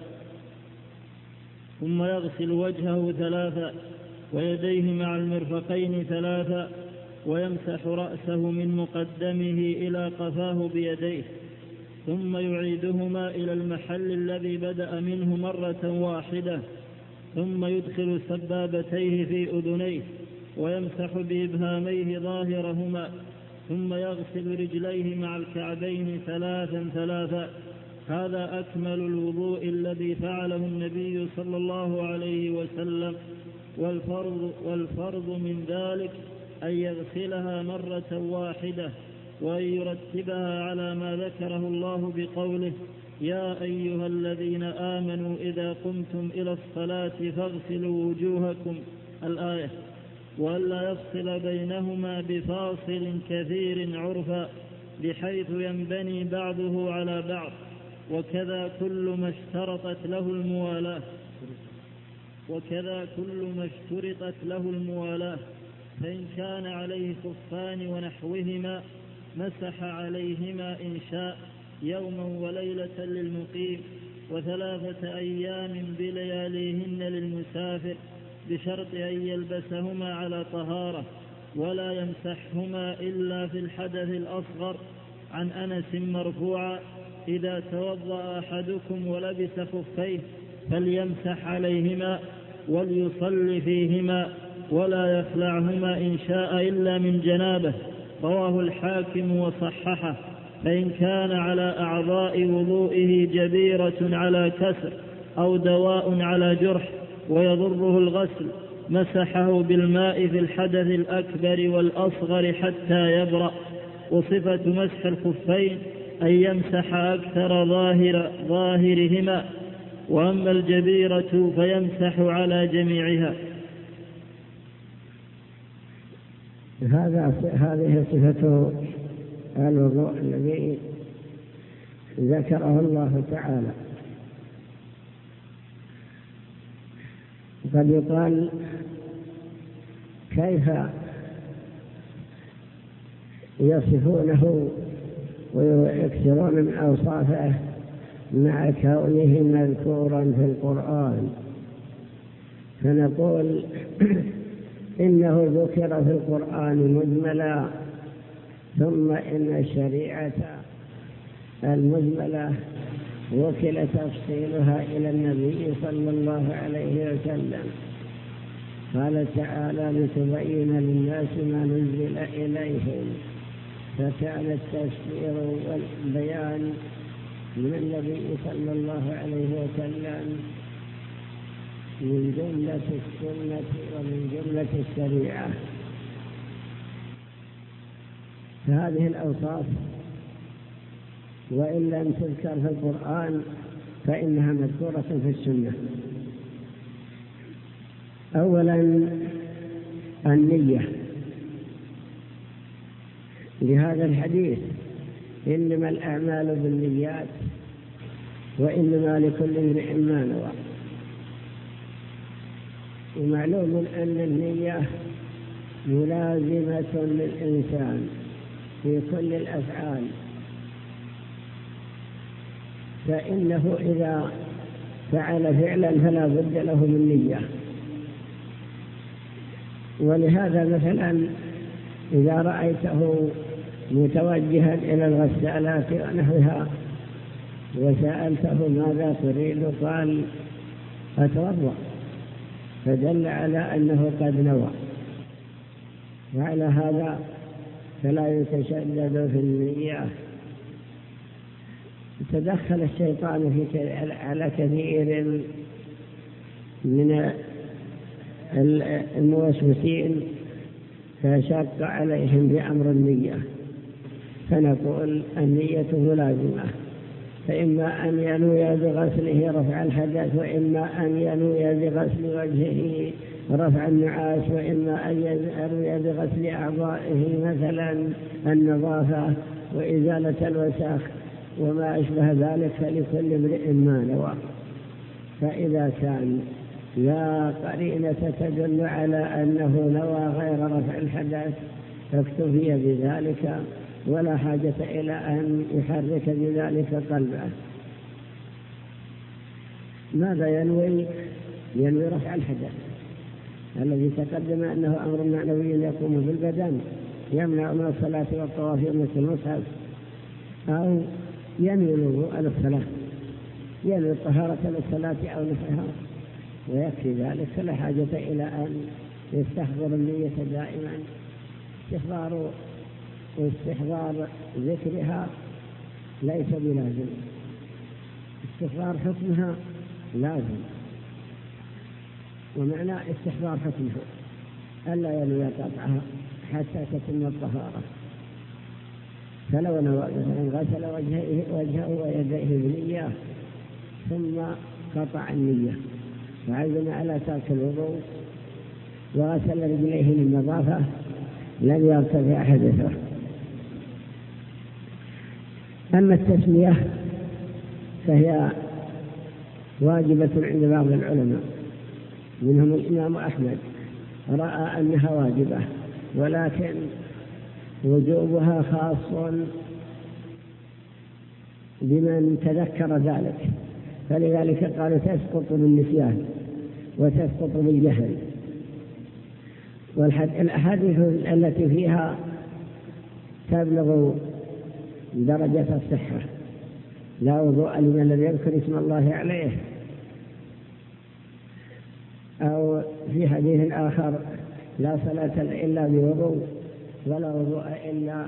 ثم يغسل وجهه ثلاثا ويديه مع المرفقين ثلاثا، ويمسح رأسه من مقدمه إلى قفاه بيديه، ثم يعيدهما إلى المحل الذي بدأ منه مرة واحدة، ثم يدخل سبابتيه في أذنيه ويمسح بإبهاميه ظاهرهما، ثم يغسل رجليه مع الكعبين ثلاثا ثلاثا. هذا أكمل الوضوء الذي فعله النبي صلى الله عليه وسلم، والفرض من ذلك أن يغسلها مرة واحدة، وأن يرتبها على ما ذكره الله بقوله: يا أيها الذين آمنوا إذا قمتم إلى الصلاة فاغسلوا وجوهكم، الآية، وألا يفصل بينهما بفاصل كثير عرفا بحيث ينبني بعضه على بعض، وكذا كل ما اشترطت له الموالاة، فإن كان عليه خفان ونحوهما مسح عليهما إن شاء يوما وليلة للمقيم، وثلاثة أيام بلياليهن للمسافر، بشرط أن يلبسهما على طهارة، ولا يمسحهما إلا في الحدث الأصغر. عن أنس مرفوعا: إذا توضأ أحدكم ولبس خفيه فليمسح عليهما وليصلي فيهما، ولا يخلعهما إن شاء إلا من جنابه. رواه الحاكم وصححه. فإن كان على أعضاء وضوئه جبيرة على كسر أو دواء على جرح ويضره الغسل مسحه بالماء في الحدث الأكبر والأصغر حتى يبرأ. وصفة مسح الخفين أن يمسح أكثر ظاهرهما، وأما الجبيرة فيمسح على جميعها. هذه صفة الوضوء الذي ذكره الله تعالى. قد يقال: كيف يصفونه ويكثرون من أوصافه مع كونه مذكورا في القرآن؟ فنقول: إنه ذكر في القرآن مجملا، ثم إن الشريعة المجملة وكل تفصيلها إلى النبي صلى الله عليه وسلم. قال تعالى: لتبين للناس ما نزل إليهم، فكان التفسير والبيان من النبي صلى الله عليه وسلم من جملة السنة ومن جملة الشريعة. فهذه الأوصاف وإن لم تذكر في القرآن فإنها مذكورة في السنة. أولا النية، لهذا الحديث: إنما الأعمال بالنيات وإنما لكل امرئ ما نوى. ومعلوم أن النية ملازمة للإنسان في كل الأفعال، فإنه إذا فعل فعلا فلا بد له من نية. ولهذا مثلا إذا رأيته متوجها إلى الغسالات ونحوها وسألته ماذا تريد قال: أتوضأ، فدل على أنه قد نوى. وعلى هذا فلا يتشدد في النية. تدخل الشيطان على كثير من الموسوسين فشق عليهم بأمر النية. فنقول: النية ملازمة فإما أن ينوي بغسله رفع الحدث، وإما أن ينوي بغسل وجهه رفع النعاس، وإما أن ينوي بغسل أعضائه مثلا النظافة وإزالة الوسخ وما أشبه ذلك، فلكل امرئ ما نوى. فإذا كان لا قرينة تدل على أنه نوى غير رفع الحدث فاكتفي بذلك، ولا حاجة إلى أن يحرك بذلك قلبه. ماذا ينوي؟ ينوي رفع الحدث الذي تقدم أنه أمر معنوي يقوم بالبدن يمنع من الصلاة والطواف مثل المصحف، أو ينوي الوضوء للصلاة، ينوي الطهارة للصلاة أو نحوها، ويكفي ذلك، فلا حاجة إلى أن يستحضر النية دائما. استحضار ذكرها ليس بلازم، استحضار حكمها لازم، ومعنى استحضار حكمها ألا ينوي قطعها حتى تتم الطهارة. فلو نوى مثلا غسل وجهه ويديه بنية ثم قطع النية وعزم على ترك الوضوء وغسل رجليه للنظافة لم يرتفع حدثه. أما التسمية فهي واجبة عند بعض العلماء، منهم الإمام أحمد رأى أنها واجبة، ولكن وجوبها خاص بمن تذكر ذلك، فلذلك قالوا تسقط بالنسيان وتسقط بالجهل. والأحاديث التي فيها تبلغ درجة الصحة، لا وضوء لمن لم يذكر اسم الله عليه، أو في حديث آخر لا صلاة إلا بوضوء ولا وضوء إلا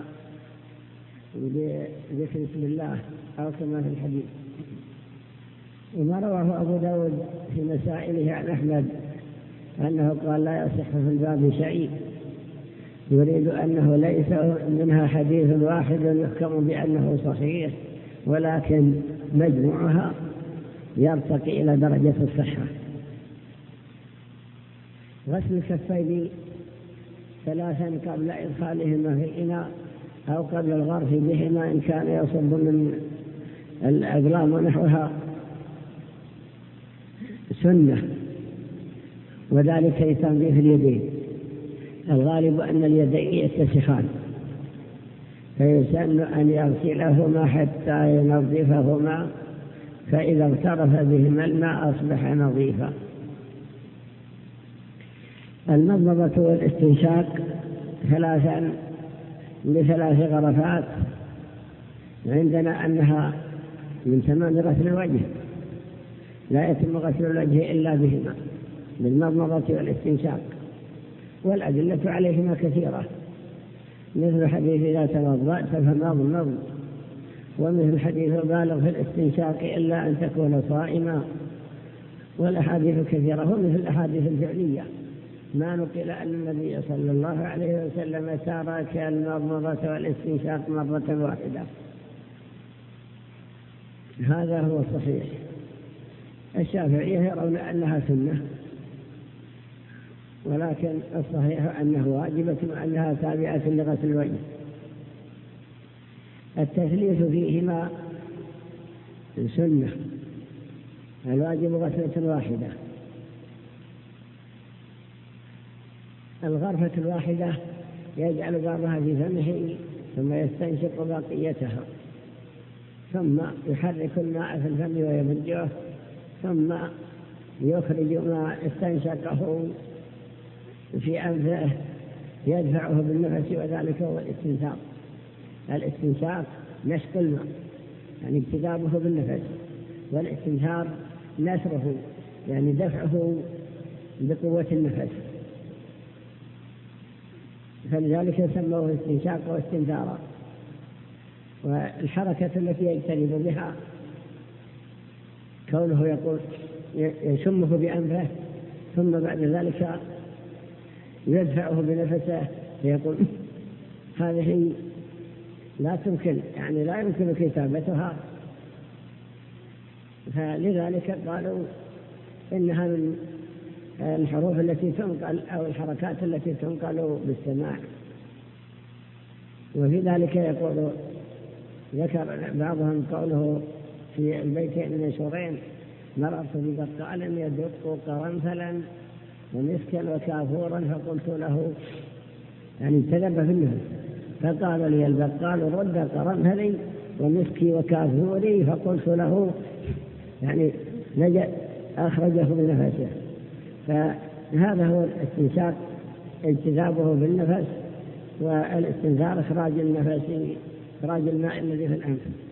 بذكر اسم الله، أو كما في الحديث. وما رواه أبو داود في مسائله عن أحمد أنه قال لا يصح في الباب شيء، يريد أنه ليس منها حديث واحد يحكم بأنه صحيح، ولكن مجموعها يرتقي إلى درجة الصحة. غسل الكفين ثلاثا قبل إدخالهما في الإناء أو قبل الغرف بهما إن كان يصب من الأقلام ونحوها سنة، وذلك لتنظيف اليدين. الغالب أن اليدين يتسخان، فيسن أن يغسلهما حتى ينظفهما، فإذا اغترف بهما الماء أصبح نظيفا. المضمضة والاستنشاق ثلاثا بثلاث غرفات، عندنا أنها من تمام غسل الوجه، لا يتم غسل الوجه إلا بهما، بالمضمضة والاستنشاق، والأدلة عليهما كثيرة، مثل حديث إذا توضأت فمضمض، ومثل حديث بالغ في الاستنشاق إلا أن تكون صائما، والأحاديث كثيرة، ومثل الأحاديث الفعلية ما نقل أن النبي صلى الله عليه وسلم ترك المضمضة والاستنشاق مرة واحدة. هذا هو الصحيح. الشافعية يرون أنها سنة، ولكن الصحيح أنه واجبة وأنها تابعة لغسل الوجه. التثليث فيهما سنة، الواجب غسلة واحدة. الغرفة الواحدة يجعل بعضها في فمه ثم يستنشق بقيتها، ثم يحرك الماء في الفم ويمجه، ثم يخرج ما استنشقه في أنفه يدفعه بالنفس، وذلك هو الاستنشاق. الاستنشاق نشق الماء يعني اجتذابه بالنفس، والاستنشاق نشره يعني دفعه بقوة النفس، فلذلك سموه استنشاق واستنثارا. والحركة التي يجتنب بها كونه يقول يشمه بأنفه ثم بعد ذلك يدفعه بنفسه فيقول هذه لا تمكن، يعني لا يمكن كتابتها فلذلك قالوا إنها من الحروف التي تنقل أو الحركات التي تنقل بالسماع. وفي ذلك يقول ذكر بعضهم قوله في البيتين المشهورين: مررت ببقال يدق قرنفلا ومسكا وكافورا فقلت له، يعني تذب في النفس، فقال لي البقال: رد قرنفلي ومسكي وكافوري، فقلت له، يعني أخرجه بنفسه. فهذا هو الاستنشاق، اجتذابه بالنفس، والاستنثار إخراج النفس، إخراج الماء الذي في الأنف.